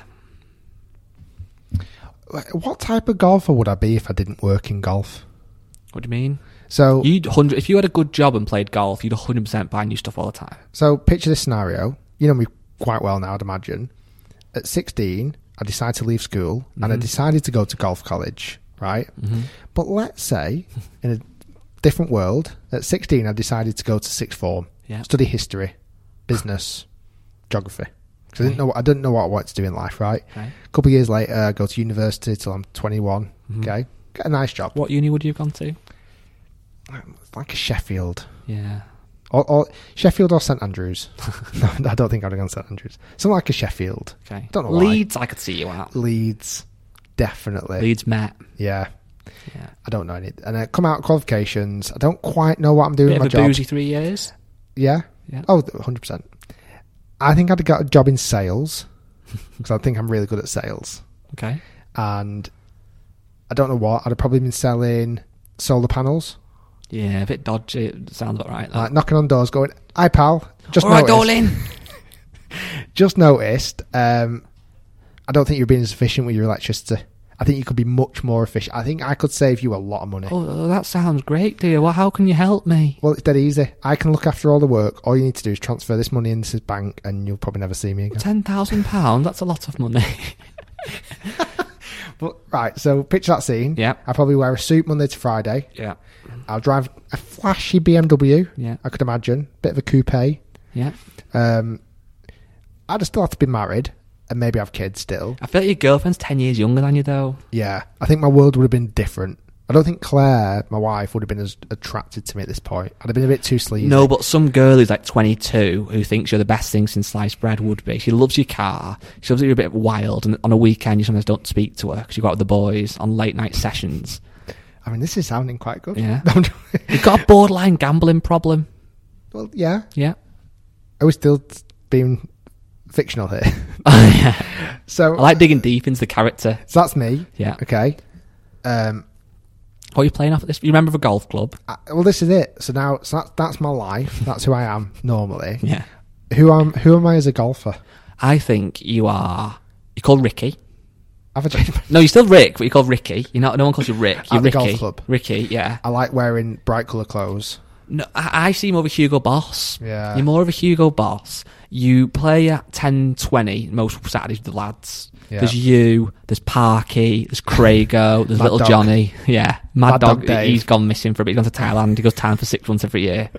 what type of golfer would I be if I didn't work in golf? What do you mean? So You'd hundred if you had a good job and played golf, you'd one hundred percent buy new stuff all the time. So picture this scenario. You know me quite well now, I'd imagine. At sixteen, I decided to leave school Mm-hmm. and I decided to go to golf college, right? But let's say, in a different world, at sixteen, I decided to go to sixth form, Yeah. study history, business, geography. Because I didn't know what I didn't know what I wanted to do in life, right? Right. A couple of years later, I go to university till I'm twenty-one. Mm-hmm. Okay, get a nice job, What uni would you have gone to? like a Sheffield. Yeah. Or, or Sheffield or St Andrews. No, I don't think I'd have gone St Andrews. Something like a Sheffield. Okay. Don't know why. Leeds, I could see you at. Leeds, definitely. Leeds Met. Yeah. Yeah. I don't know any. And I come out qualifications. I don't quite know what I'm doing Bit with of my a job. boozy three years. Yeah. Yeah. Oh, one hundred percent. I think I'd have got a job in sales because I think I'm really good at sales. Okay. And I don't know what. I'd have probably been selling solar panels. Yeah, a bit dodgy. It sounds about right. That. Like knocking on doors, going, "Hi, pal." Just all right, noticed, darling. just noticed. Um, I don't think you're being as efficient with your electricity. I think you could be much more efficient. I think I could save you a lot of money. Oh, that sounds great, dear. Well, how can you help me? Well, it's dead easy. I can look after all the work. All you need to do is transfer this money into this bank, and you'll probably never see me again. Ten thousand pounds. That's a lot of money. But right, so picture that scene. Yeah. I probably wear a suit Monday to Friday. Yeah. I'll drive a flashy B M W. Yeah. I could imagine. Bit of a coupe. Yeah. Um, I'd still have to be married and maybe have kids still. I feel like your girlfriend's ten years younger than you, though. Yeah. I think my world would have been different. I don't think Claire, my wife, would have been as attracted to me at this point. I'd have been a bit too sleazy. No, but some girl who's like twenty-two who thinks you're the best thing since sliced bread would be. She loves your car. She loves that you're a bit wild, and on a weekend you sometimes don't speak to her because you go out with the boys on late night sessions. I mean, this is sounding quite good. Yeah. You've got a borderline gambling problem. Well, yeah. Yeah. Are we still being fictional here? Oh, yeah. So I like digging deep into the character. So that's me. Yeah. Okay. Um, what are you playing off at this? You remember the golf club? I, well, this is it. So now, so that's, that's my life. That's who I am normally. Yeah. Who am Who am I as a golfer? I think you are. You're called Ricky. Have a change. No, you're still Rick, but you're called Ricky. You're not. No one calls you Rick. You're At the Ricky. golf club. Ricky. Yeah. I like wearing bright colour clothes. No, I, I see more of a Hugo Boss. Yeah. You're more of a Hugo Boss. You play at ten twenty most Saturdays with the lads. Yeah. There's you, there's Parky, there's Craigo, there's Mad little Dog. Johnny. Yeah. Mad, Mad Dog, Dog Dave. he's gone missing for a bit. He's gone to Thailand. He goes to Thailand for six months every year.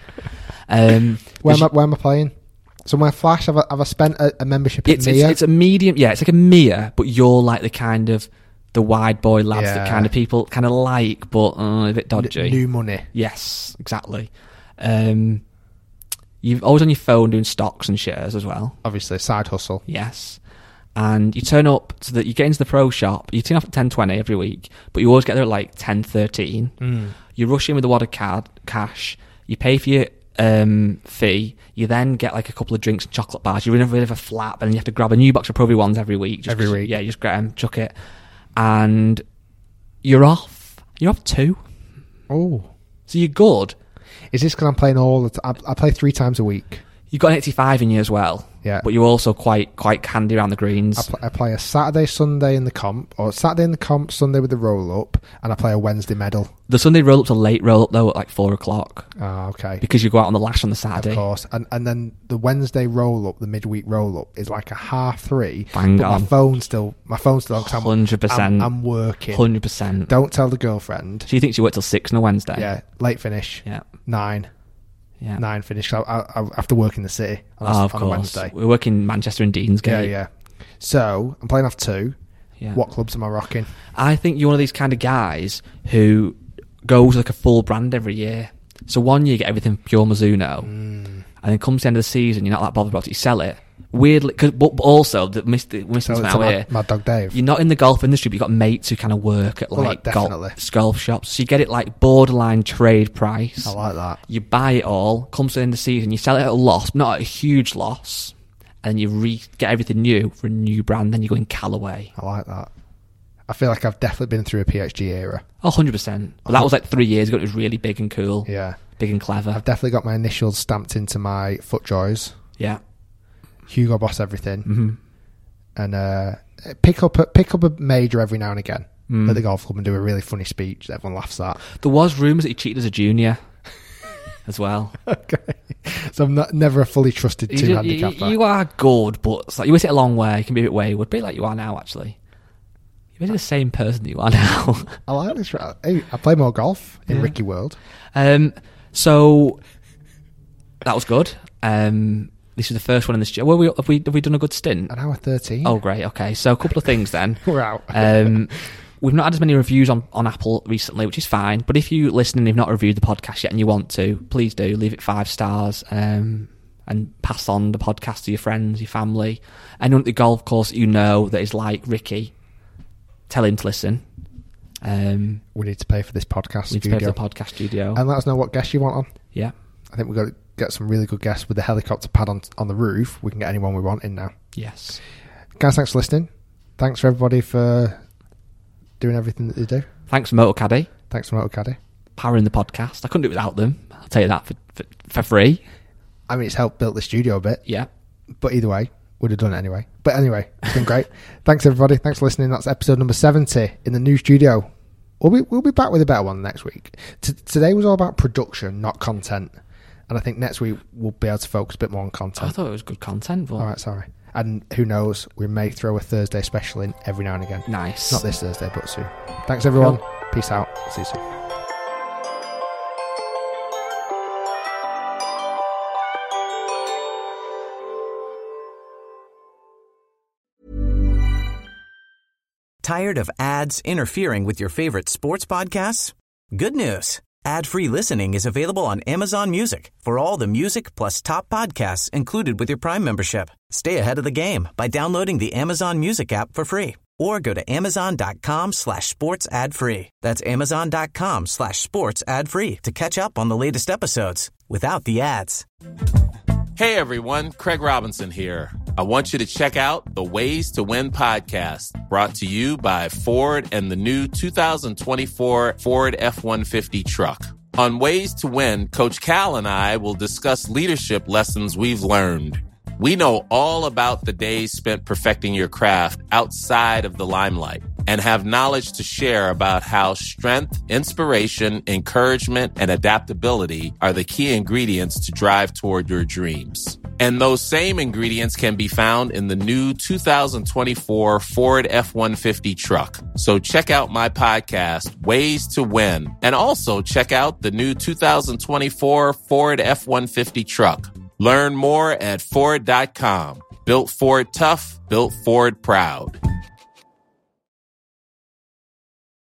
Um, Where am, I, there's- where am I playing? So my Flash, have I, have I spent a, a membership at it's, it's, Mia? it's a medium, yeah, it's like a Mia, but you're like the kind of, the wide boy lads that Yeah. kind of people kind of like, but uh, a bit dodgy. N- new money. Yes, exactly. Um, you've always on your phone doing stocks and shares as well. Obviously, side hustle. Yes. And you turn up so that you get into the pro shop, you turn off at ten twenty every week, but you always get there at like ten thirteen. Mm. You rush in with a wad of card, cash, you pay for your um, fee, you then get like a couple of drinks and chocolate bars, you're in a bit of a flap, and you have to grab a new box of Pro V ones every week. Just Every 'cause- week. Yeah, you just grab them, chuck it. And you're off. You're off two. Oh. So you're good. Is this because I'm playing all the time? I, I play three times a week. You've got an eighty-five in you as well. Yeah. But you're also quite quite handy around the greens. I, pl- I play a Saturday, Sunday in the comp, or Saturday in the comp, Sunday with the roll-up, and I play a Wednesday medal. The Sunday roll-up's a late roll-up, though, at like four o'clock. Oh, okay. Because you go out on the lash on the Saturday. Of course. And and then the Wednesday roll-up, the midweek roll-up, is like a half three. Bang but on. my phone's still, my phone's still on 'cause I'm- one hundred percent. I'm, I'm working. one hundred percent. Don't tell the girlfriend. She thinks you work till six on a Wednesday. Yeah, late finish. Yeah. Nine. Yeah. Nine finish. I, I, I have to work in the city on, a, Oh, of on course. a Wednesday. We're working in Manchester and Deansgate. Yeah, yeah. So, I'm playing off two. Yeah. What clubs am I rocking? I think you're one of these kind of guys who goes like a full brand every year. So one year you get everything pure Mizuno, Mm. and then comes the end of the season, you're not that bothered about it. You sell it. Weirdly, cause, but, but also, the mis- the missing So something it's a out Mad, here. Mad Dog Dave. You're not in the golf industry, but you've got mates who kind of work at Well, like definitely. golf, golf shops. So you get it like borderline trade price. I like that. You buy it all, comes to the end of the season, you sell it at a loss, not at a huge loss, and then you re- get everything new for a new brand, then you go in Callaway. I like that. I feel like I've definitely been through a P X G era. Oh, one hundred percent. But that was like three years ago, it was really big and cool. Yeah. Big and clever. I've definitely got my initials stamped into my FootJoys. Yeah. Hugo Boss everything. Mm-hmm. And uh, pick up a, pick up a major every now and again Mm. at the golf club and do a really funny speech that everyone laughs at. There was rumours that he cheated as a junior as well. Okay. So I'm not, never a fully trusted You, two ju- handicapper. you, you are good, but it's like, you always hit a long way. You can be a bit wayward, a bit like you are now, actually. You're really the same person that you are now. I like this. Hey, I play more golf in Yeah. Ricky World. Um, so that was good. Um, this is the first one in this. Stu- well, we, have we have we done a good stint? An hour thirteen. Oh, great. Okay, so a couple of things then. We're out. Um, we've not had as many reviews on, on Apple recently, which is fine. But if you listen and you've not reviewed the podcast yet and you want to, please do leave it five stars. Um, and pass on the podcast to your friends, your family, anyone at the golf course that you know that is like Ricky. Tell him to listen. Um, we need to pay for this podcast we need studio. to pay for the podcast studio. And let us know what guests you want on. Yeah. I think we've got to get some really good guests with the helicopter pad on on the roof. We can get anyone we want in now. Yes. Guys, thanks for listening. Thanks for everybody for doing everything that they do. Thanks, Motor Caddy. Thanks for Motor Caddy. powering the podcast. I couldn't do it without them. I'll tell you that for, for, for free. I mean, it's helped build the studio a bit. Yeah. But either way, would have done it anyway. But anyway, it's been great. Thanks, everybody. Thanks for listening. That's episode number seventy in the new studio. We'll be, we'll be back with a better one next week. T- today was all about production, not content. And I think next week we'll be able to focus a bit more on content. I thought it was good content. But... All right, sorry. And who knows, we may throw a Thursday special in every now and again. Nice. Not this Thursday, but soon. Thanks, everyone. Cool. Peace out. See you soon. Tired of ads interfering with your favorite sports podcasts? Good news. Ad-free listening is available on Amazon Music for all the music plus top podcasts included with your Prime membership. Stay ahead of the game by downloading the Amazon Music app for free or go to amazon.com slash sports ad free. That's amazon.com slash sports ad free to catch up on the latest episodes without the ads. Hey everyone, Craig Robinson here. I want you to check out the Ways to Win podcast, brought to you by Ford and the new two thousand twenty-four Ford F one fifty truck. On Ways to Win, Coach Cal and I will discuss leadership lessons we've learned. We know all about the days spent perfecting your craft outside of the limelight and have knowledge to share about how strength, inspiration, encouragement, and adaptability are the key ingredients to drive toward your dreams. And those same ingredients can be found in the new two thousand twenty-four Ford F one fifty truck. So check out my podcast, Ways to Win, and also check out the new two thousand twenty-four Ford F one fifty truck. Learn more at Ford dot com. Built Ford tough, built Ford proud.